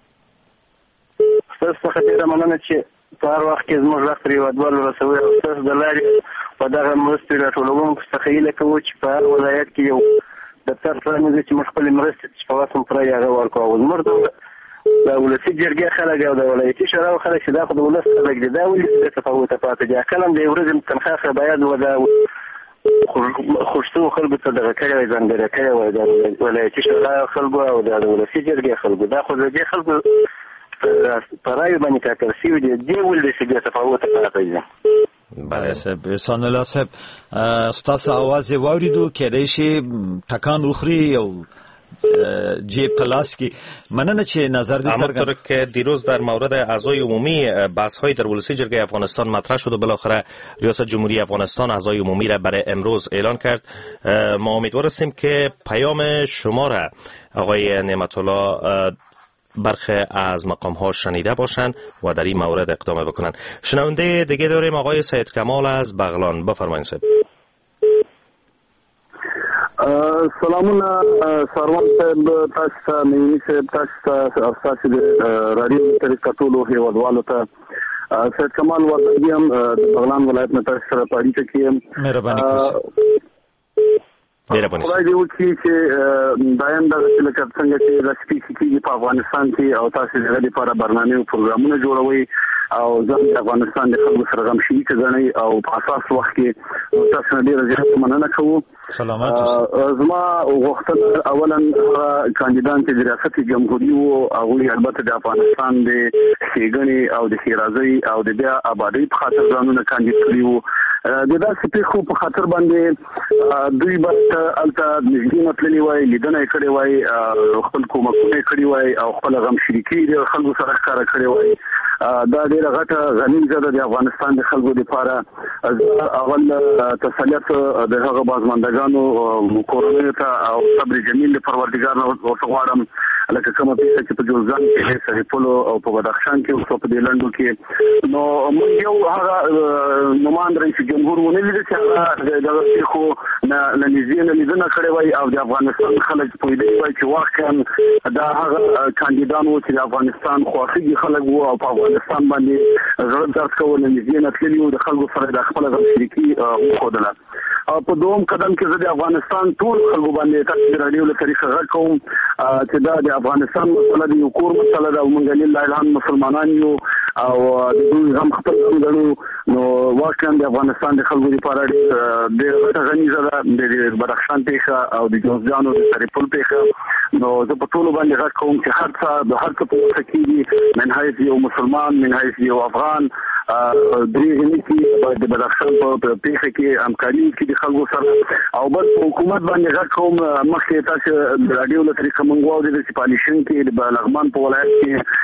ستاسو څخه ډېره مننه چې په هر وخت کې زموږ غږ پر هیوادوالو رسوئ او ستاسو د لارې په دغه مرستې راټولوونکو څخه هیله کوو چې په هر ولایت کې یو دفتر پرانیزي چې موږ خپلې مرستې چې په وخت پوره هغه ورکوو. زموږ د ولسي جرګې خلک او د ولایتي شوراو خلک چې دا خو د ولس خلک دي دا ولې تفاوته پاتې دي. کله هم د یو ورځې تنخواه باید ودا خوشتو خلکو ته دغه کړی وای ځانګړی کړی وای د ولایتي شورا خلکو او د ولسي جرګې خلکو. دا خو د دې خلکو په رایو باندې ټاکل شوي دي. دې ولې چې بیا تفاوته پاتې دي. بله صاحب. احسان الله صاحب ستاسو اواز یې واورېدو، کېدای شي ټکان وخوري او جیب تلاس کی. مننه چې نظر دې څرګند. همانطور که دیروز در مورد اعضای عمومی بحث‌های در ولسی جرگه افغانستان مطرح شد و بالاخره ریاست جمهوری افغانستان اعضای عمومی را برای امروز اعلان کرد، ما امیدوار هستیم که پیام شما را آقای نعمت الله برخی از مقام ها شنیده باشند و در این مورد اقدام بکنند. شنونده دیگه داریم آقای سید کمال از بغلان. بفرمایید صاحب. سلامونه سروان صاحب، تاسو ته مینی صاحب، تاسو ته افساسي د رادیو طریقه ټولو هیوادوالو ته سید کمال وردګي هم د بغلان ولایت نه تاسو سره په اړیکه کې یم. مهرباني کوئ. مهرباني خدای دې وکړي چې دایم دا چې لکه څنګه چې رسمي کېږي په افغانستان کې او تاسو د دې لپاره برنامه او پروګرامونه جوړوي او ځان د افغانستان د خلکو سره غم شي ځنی او په اساس وخت کې تاسو نه ډیر زیات مننه کوم. سلامات. زما غوښتنه اولا کاندیدان چې د ریاست جمهوریت وو هغه البته د افغانستان د ښېګڼې او د ښېرازۍ او د بیا آبادۍ په خاطر ځانونه کاندید کړي وو. د داسې پیښو په خاطر باندې دوی به هلته نږدې نه تللي وای، لیدنه یې کړې وای، خپل کومکونه یې کړي وای او خپل غم شریکي د خلکو سره ښکاره کړې وای. دا ډېره غټه غنیمه ده د افغانستان د خلکو لپاره. اول تسلیت د هغه بازماندګانو کورنیو ته او صبر جمیل د پروردګار نه ورته غواړم لکه کومه پیسه چې په جوزجان کې سرپل او په بدخشان کې او په دلندو کې نو موږ یو هغه نومان رئیس جمهور ونه لیدل چې هغه د خو نه نږدې نه لیدنه کړې وای او د افغانستان خلک په دې وای چې واقعا دا هغه کاندیدان وو چې د افغانستان خوښي خلک وو او په افغانستان باندې زړه درد کول نږدې نه تللی د خلکو سره د خپل غو شریکي وکړل. په دوم قدم کې د افغانستان ټول خلکو باندې تاسو د رادیو له طریقه غوښوم چې دا د افغانستان مسله د یو کور مسله د مونږ له اعلان مسلمانان یو او د دوی هم خپل غړو نو واقعا د افغانستان د خلکو لپاره د غنیزه د بدخشان پیښه او د جوزجان او د سرپل پیښه نو زه په ټول باندې غوښوم چې هر څه د هر څه په وخت کې من حیث یو مسلمان من حیث یو افغان درې غنیتي د بدخشان په پیښه کې همکاري کې د خلکو سره او بل حکومت باندې غوښوم مخکې تاسو د رادیو له طریقه مونږ واورو د پالیشن کې د لغمان په ولایت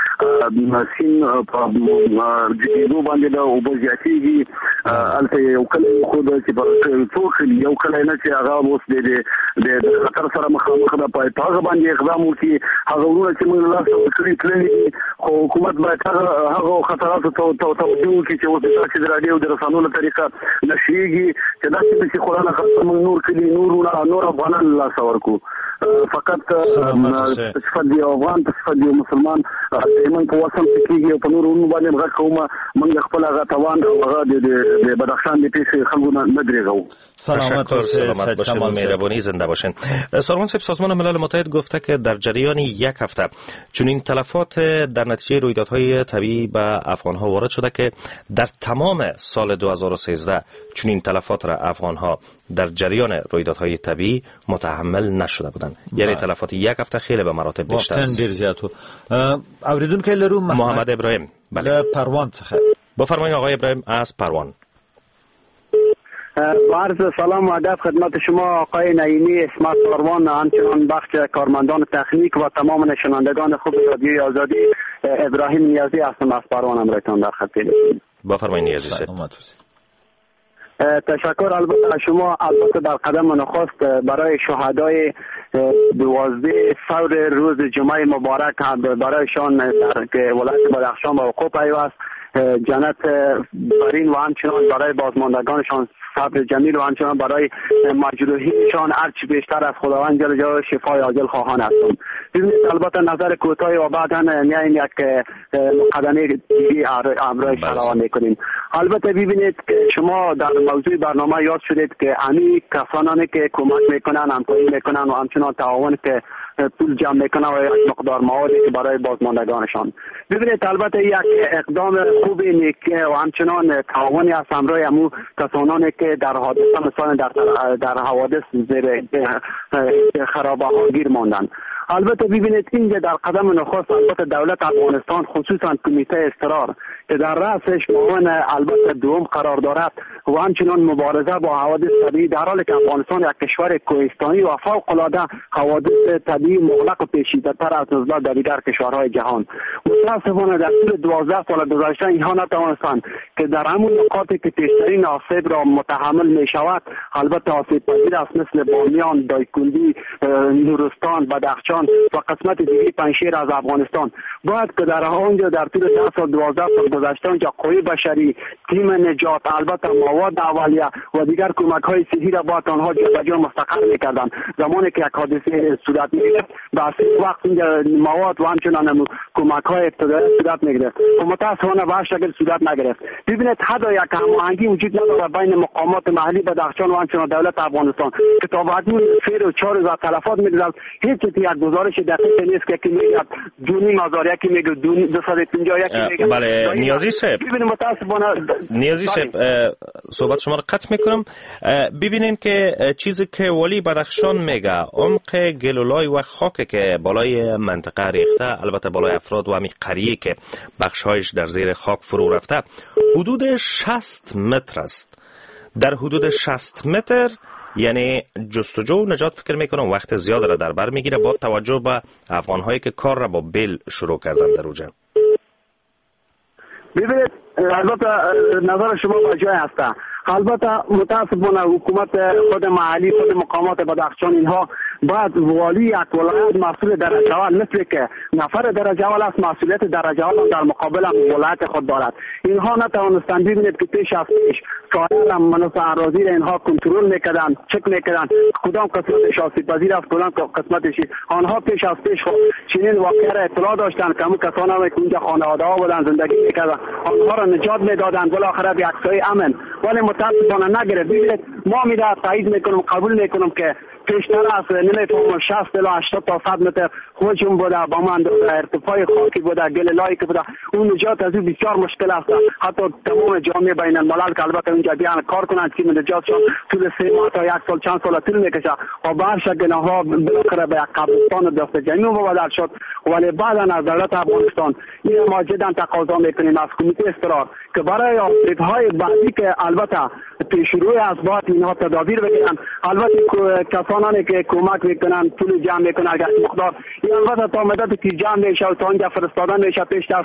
کې سین په جديدو باندې د اوبزیاتیږي الته یو کله خو د چې په څوک یو کله نه چې هغه اوس د د خطر سره مخامخ ده په هغه باندې اقدام وکړي هغه ورونه چې موږ لاس کړی کړی خو حکومت باید هغه خطرات ته توجه وکړي چې اوس تاسو د رادیو د رسانو له طریقه نشيږي چې دا چې قرآن خاصه نور کلی نور نور افغانان لا څورکو فقط صفات دی افغان صفات دی مسلمان ایمن په وسم کېږي په نور ونو باندې موږ کومه موږ خپل هغه توان هغه د بدخشان د پیښې خلکو نه درېغو. سلامت سلامت باشید و مهربانی زنده باشین. سازمان سازمان ملل متحد گفته که در جریان یک هفته چنین تلفات در نتیجه رویدادهای طبیعی به افغانها وارد شده که در تمام سال دو هزار و سیزده چنین تلفات را افغانها در جریان رویدادهای طبیعی متحمل نشده بودند. یعنی تلفات یک هفته خیلی به مراتب بیشتر است. ډیر زیات و. اوریدونکو لرو محمد ابراهیم. بله پروان څخه. بفرمایید آقای ابراهیم از پروان. عرض سلام و ادب خدمت شما آقای نعیمی اسمت پروان، همچنان بخش کارمندان تکنیک و تمام شنوندگان خوب رادیوی آزادی. ابراهیم نیازی هستم از پروان امرایتان در خط تلفن. بفرمایید نیازی صاحب. تشکر البته شما البته در قدم نخست برای شهدای دوازده ثور روز جمعه مبارک برایشان در ولایت بدخشان به وقوع پیوست جنت برین و همچنان برای بازماندگانشان صبر جمیل و همچنان برای مجروحینشان هرچی بیشتر از خداوند جل جلاله شفای عاجل خواهان هستم. ببینید البته نظر کوتاهی و بعدا میایم یک مقدمه دیگه امرای فراوان میکنیم. البته ببینید که شما در موضوع برنامه یاد شدید که همین کسانی که کمک میکنن همکاری میکنن و همچنان تعاون که پول جمع میکنن و یک مقدار موادی که برای بازماندگانشان. ببینید البته یک اقدام خوب نیکی و همچنان تعاونی از همراه همو کسانی که در حادثه مثلا در در حوادث زیر خرابه ها گیر ماندن. البته ببینید اینجا در قدم نخست البته دولت افغانستان خصوصا کمیته اضطرار که در رأسش معاون البته دوم قرار دارد و همچنان مبارزه با حوادث طبیعی در حالی که افغانستان یک کشور کوهستانی و فوق العاده حوادث طبیعی مغلق و پیچیده‌تر از نسبت در دیگر کشورهای جهان. متاسفانه در طول دوازده سال گذشته اینها نتوانستند که در همون نقاطی که بیشترین آسیب را متحمل می شود البته آسیب پذیر است مثل بامیان، دایکنډي، نورستان، بدخشان و قسمت دیگه پنجشیر از افغانستان باید که در آنجا در طول ده سال دوازده سال گذشته اونجا قوی بشری، تیم نجات، البته مواد اولیه و دیگر کمک های صحی را باید آنها جا مستقر میکردن. زمانی که یک حادثه صورت میگرفت بس وقت اینجا مواد و همچنان کمک های ابتدایی صورت میگرفت و متاسفانه به هر شکل صورت نگرفت. ببینید حتی یک هماهنگی وجود نداره بین مقامات محلی بدخشان و همچنان دولت افغانستان که تا بعدون فیر و چهار هزار تلفات میدهد. هیچ یک گزارش دقیق نیست که کی میگه دو نیم هزار یکی میگه دو صد و پنجاه یکی میگه. بله نیازی صاحب، ببینید متاسفانه نیازی صاحب صحبت شما رو قطع میکنم. ببینین که چیزی که ولی بدخشان میگه عمق گلولای و خاک که بالای منطقه ریخته، البته بالای افراد و همین قریه که بخشهایش در زیر خاک فرو رفته حدود شصت متر است. در حدود شصت متر یعنی جستجو و نجات فکر میکنم وقت زیاد را در بر میگیره با توجه به افغانهایی که کار را با بیل شروع کردن در اوجه. ببینید البته نظر شما به جای هسته. البته متاسفانه حکومت خود محلی خود مقامات بدخشان اینها بعد والی یک ولایت مسئول درجه اول مثل که نفر درجه اول است، مسئولیت درجه اول در مقابل ولایت خود دارد. اینها نتوانستند ببینید که پیش از پیش سایر مناطق اراضی را اینها کنترل میکردن، چک میکردن کدام قسمتش آسیب پذیر است، کدام قسمتش. آنها پیش از پیش چنین واقعه را اطلاع داشتند که همون کسانی که اونجا خانواده ها بودن زندگی میکردن آنها را نجات میدادند بالاخره به عکسای امن، ولی متاسفانه نگرفت. ببینید ما میده تایید میکنم، قبول میکنم که پیشتر از نمیفهم شصت الی هشتاد تا صد متر هجوم بوده، با من ارتفاع خاکی بوده، گل لایک بوده، اون نجات از او بسیار مشکل است. حتی تمام جامعه بین الملل که البته اونجا بیان کار کنند که نجاتشون طول سه ماه تا یک سال چند سال طول میکشه و به هر شکل آنها بالاخره به یک قبرستان دست جنوب مبادل شد. ولی بعدا از دولت افغانستان این ما جدا تقاضا میکنیم از کمیته استقرار که برای آسیب‌های بعدی که البته پیشروی اسباب اینها تدابیر بگیرن، البته کسانی که کمک میکنن پول جمع میکنن اگر مقدار این البته تا مدت که جمع میشه و تا اونجا فرستادن میشه پیش از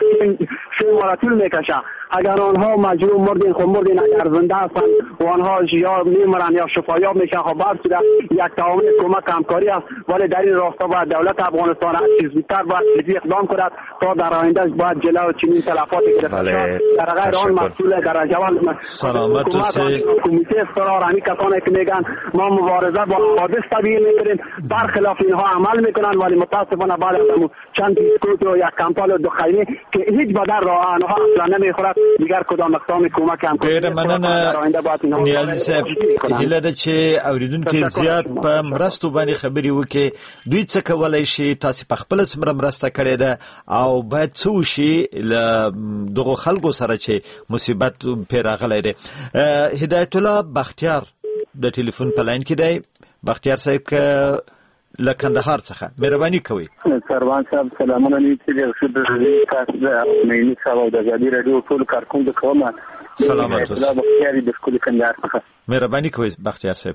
سه ماه طول میکشه. اگر آنها مجروح مردین خود مردین اگر زنده هستن و آنها یا میمرن یا شفایاب میشن خب شده یک تعاون کمک همکاری است، ولی در این راستا باید دولت افغانستان هر چیز بیشتر باید اقدام کند تا در آینده باید جلو چنین تلفات گرفته در غیر آن مسئول درجه اول سلامت کمیته استقرار همی کسانی که میگن ما مبارزه با حادث طبیعی میکنیم برخلاف اینها عمل میکنن، ولی متاسفانه بعد از چند دیسکوت و یک کمپال دو خیمه که هیچ بدر را آنها اصلا نمیخورد دیگر کدام اقدام کمک هم ډیر مننه نیازی صاحب. هیله ده چې اوریدونکو زیات په مرستو باندې خبرې وکړي، دوی څه کولای شي، تاسو په خپل سمره مرسته کړې ده او باید څه وشي له دغه خلکو سره چې مصیبت پې راغلی دی. هدایت الله بختیار د ټلیفون په لاین کې دی. بختیار صاحب له کندهار څخه مهرباني کوئ. سروان صاحب سلامونه نیتی دی خو د تاسو د مېنی صاحب د غالي رادیو ټول کارکوونکو کومه سلامات اوسئ. بختیار د خپل کندهار څخه مهرباني کوئ بختیار صاحب.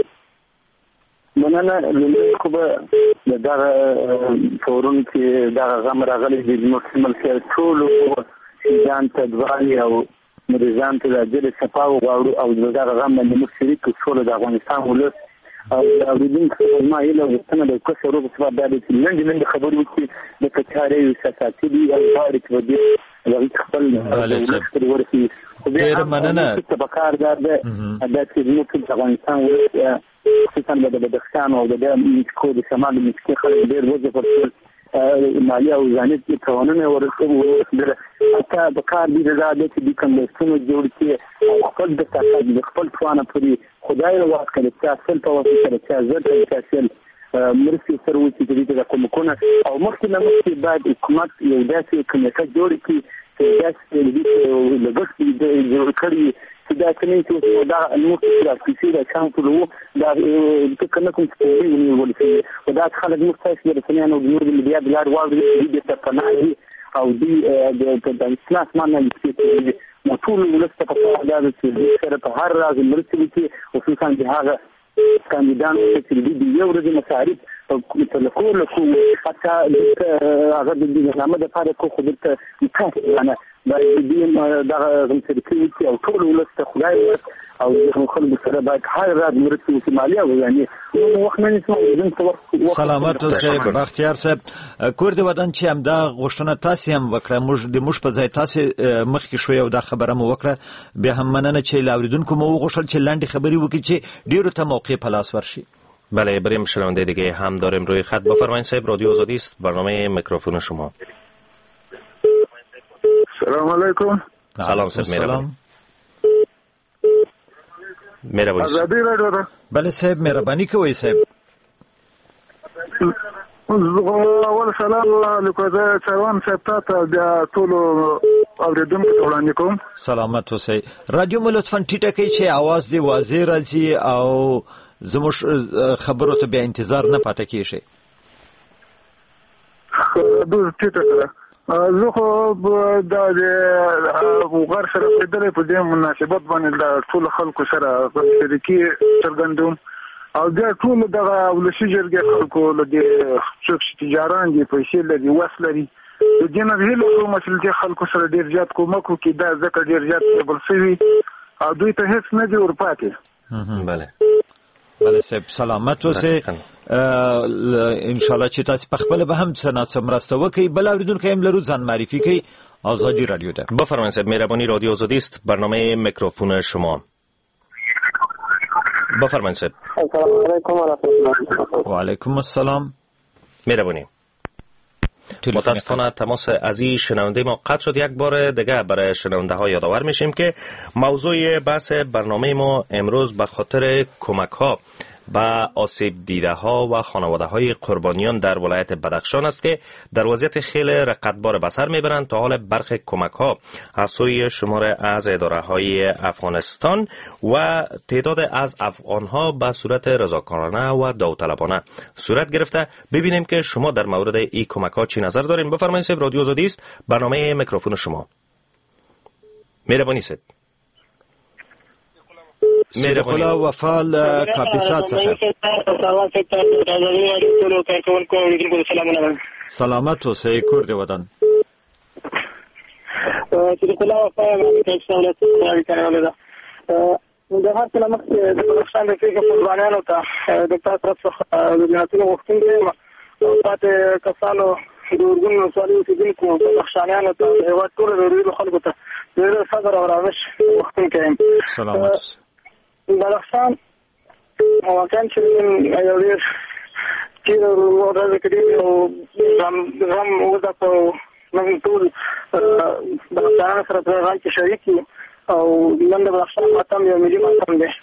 مننه لمړی خو به دغه فورم کې دغه غم راغلی د مسلمان سره ټول ځان تدوالي او مریضان ته د اجر صفا وغواړو او دغه غم باندې موږ شریک ټول د افغانستان ولس او د اوریدونکو ما یې له وختنه د کوڅه روغ څخه د دې لنډ لنډ خبرې وکړي د کچاري سیاسي دي او بارک ودی د خپل ولست ورسي ډیر مننه تبکار ده د خدمت د افغانستان ولس خصوصا د بدخشان او د مکسیکو د شمال مکسیکو خلک ډیر وځي پر مالي او ځانګړي قوانینو ورسره حتی د کار دي د عادت دي کمپنیونو جوړ کړي خپل د تاسو د خپل ځوان پوری خدای له واک کړي چې اصل په واسطه چې ازر ته اصل مرسي سره وتی د کومکونه او مخکې نه مخکې باید حکومت یو داسې کمیټه جوړ کړي چې داسې د لګښت د جوړ کړي چې دا څنګه چې دا المخکې راځي دا څنګه ټول دا د کنه کوم څه دی ولې او دا خلک مختلف رسنیانو د نور میډیا د لار واوري د تپناهي او دی د اسلام معنی چې نو ټول ولست په خپل د سره په هر راز مرسته کوي خصوصا د هغه کاندیدان چې د یو ورځې مصارف او تلکور له کوم حتی هغه د نامه د فارق خو خودته نه دا دې دا غمسرکی او ټول ولست خدای او د خلکو سره باید هر راز مرسته وکړي مالي او یعنی نو وخت نه نسو سلامات اوسئ بختیار صاحب. کور د ودان چې هم دا غوښتنه تاسو هم وکړه، موږ د موږ په ځای تاسو مخکې شوې او دا خبره مو وکړه، بیا هم مننه چې لاوریدونکو مو وغوښتل چې لاندې خبرې وکړي چې ډیرو ته موقع په لاس ورشي. بله بریم شنونده دیگه هم داریم روی خط. بفرمایید صاحب، رادیو آزادی است، برنامه میکروفون شما. سلام علیکم. سلام صاحب، مهربانی. مهربانی آزادی رادیو ده. بله صاحب مهربانی کوئ صاحب. اول سلام علیکم زه چوان صاحب ته بیا ټول اوریدونکو ته وړاندې کوم. سلامت اوسئ. رادیو مو لطفا ټیټه کړئ چې आवाज دې واضح راځي او زموږ خبرو ته بیا انتظار نه پاتې کیږي. دوی ټیټه کړه. زه خو دا د غر سره پدې په دې مناسبت باندې د ټول خلکو سره شریکي څرګندوم او دا ټول دغه ولسی جرګې خلکو له دې څوک تجاران دي پیسې لري وسلري د دې نه هیله کوم چې خلکو سره ډیر زیات کومک وکړي، دا ځکه ډیر زیات بل شوی او دوی ته هیڅ نه دی ورپاتې. بله بله صاحب سلامت اوسئ ان شاء الله چې تاسو په خپل به هم څه ناڅه مرسته وکړئ. بل اوریدونکو هم لرو ځان معرفي کړئ. آزادی رادیو ده. بفرمایید صاحب. مهربانی رادیو آزادی است. برنامه میکروفون شما. بفرمایید صاحب. السلام علیکم و رحمت الله. و علیکم السلام. مهربانی. متاسفانه تماس عزیز شنونده ما قطع شد. یک بار دیگه برای شنونده ها یادآور میشیم که موضوع بحث برنامه ما امروز به خاطر کمک ها با آسیب دیده ها و خانواده های قربانیان در ولایت بدخشان است که در وضعیت خیلی رقتبار به سر میبرند. تا حال برخی کمک ها از سوی شمار از اداره های افغانستان و تعداد از افغان ها به صورت رضاکارانه و داوطلبانه صورت گرفته. ببینیم که شما در مورد این کمک ها چی نظر دارین. بفرمایید صاحب. رادیو آزادی است. برنامه میکروفون شما. مهربانی صاحب. میره خلا وفال کاپیسات څخه سلامت اوسئ. کور دی ودان چې خلا وفال کاپیسات څخه د هر څه مخ د بدخشان د فکر قربانیانو ته د تاسو څخه د جناتونو وختونو پاتې کسانو د ورګونو سوالو چې کو بدخشانیانو ته هیواد ټول ضروري خلکو ته ډېر صبر او راوش وختونه کوي. سلامت. بدخشان واقعا چې یو ډېر چې ورځ کې او هم ودا په موږ ټول بدخشان سره په غږ کې شریک یو او نن د بدخشان ماتم یو ملي ماتم دی.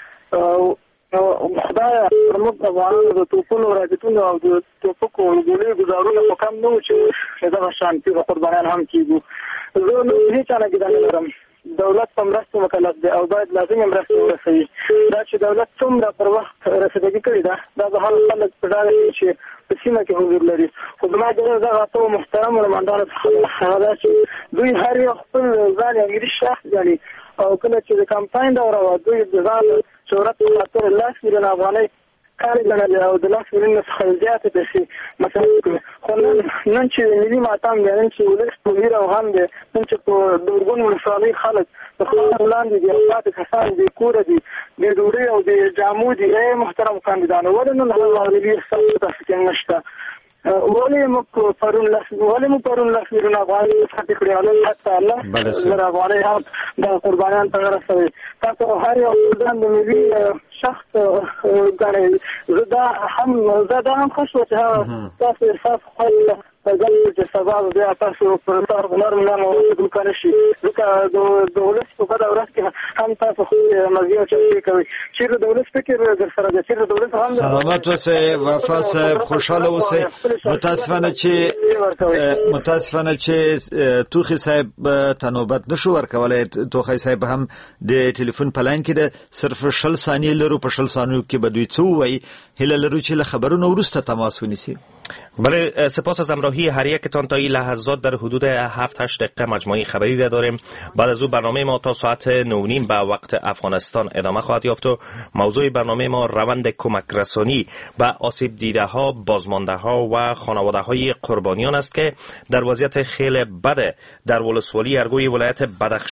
او خدای موږ افغانانو د توپونو راکټونو او د توپکو ګولې ګزارونه په کم نه و چې دغه شانتي قربانیان هم کېږو. زه نو هېڅ نه ګیدنه لرم. دولت په مرستو مکلف دی او باید لازمي مرستې ورسوي. دا چې دولت څومره پر وخت رسیدګي کړې ده دا به هغه خلک په ډاګه کوي چې په سیمه کې حضور لري. خو زما ډېر دغه اتو محترم علماندانو څخه هغه دا چې دوی هر یو خپل ځان یو ملي شخص ګڼي او کله چې د کمپاین دوره وه دوی د ځان شهرت په خاطر لس میلیونه افغانۍ کار ګڼلې او د لس میلیونه څخه زیاتې پیسې مصرف کړې. خو نن چې ملي ماتم دی، نن چې ولس په ویر او غم دی، نن چې په د ارګون ولسوالۍ خلک د خلک وړاندې دي او پاتې کسان بې کوره دي، بې ډوډۍ او بې جامو دي. ای محترم کاندیدانو ولې نن هغه ملي احساس تاسو کې نشته؟ ولې موږ پرون لس ولې موږ پرون لس میلیونه افغانۍ مصرف کړي او حتی الله زر افغانۍ هم د قربانیان ته ورسوي. تاسو هر یو ځان د ملي شخص ګڼئ. زه دا هم زه دا هم خوښ وم چې هغه تاسو احساس خپل ځل چې سبا بیا تاسو پر تار هنر ملان وکړو کنه شي ځکه د ولس په بده ورځ کې هم تاسو خو مزیو چې کوي چې د ولس فکر در سره د چې د ولس هم سلامت اوسئ. وفا صاحب خوشاله اوسئ. متاسفانه چې متاسفانه چې توخي صاحب تنوبت نشو ورکولای. توخي صاحب هم د ټلیفون په لاین کې د صرف شل ثانیې لرو. په شل ثانیو کې به دوی څه وایي. هیله لرو چې له خبرونو وروسته تماس ونیسي. بله، سپاس از همراهی هر یکتان. تا این لحظات در حدود هفت هشت دقیقه مجموعه خبری داریم. بعد از او برنامه ما تا ساعت نه و نیم به وقت افغانستان ادامه خواهد یافت و موضوع برنامه ما روند کمک رسانی به آسیب دیده ها، بازمانده ها و خانواده های قربانیان است که در وضعیت خیلی بد در ولسوالی ارگوی ولایت بدخشان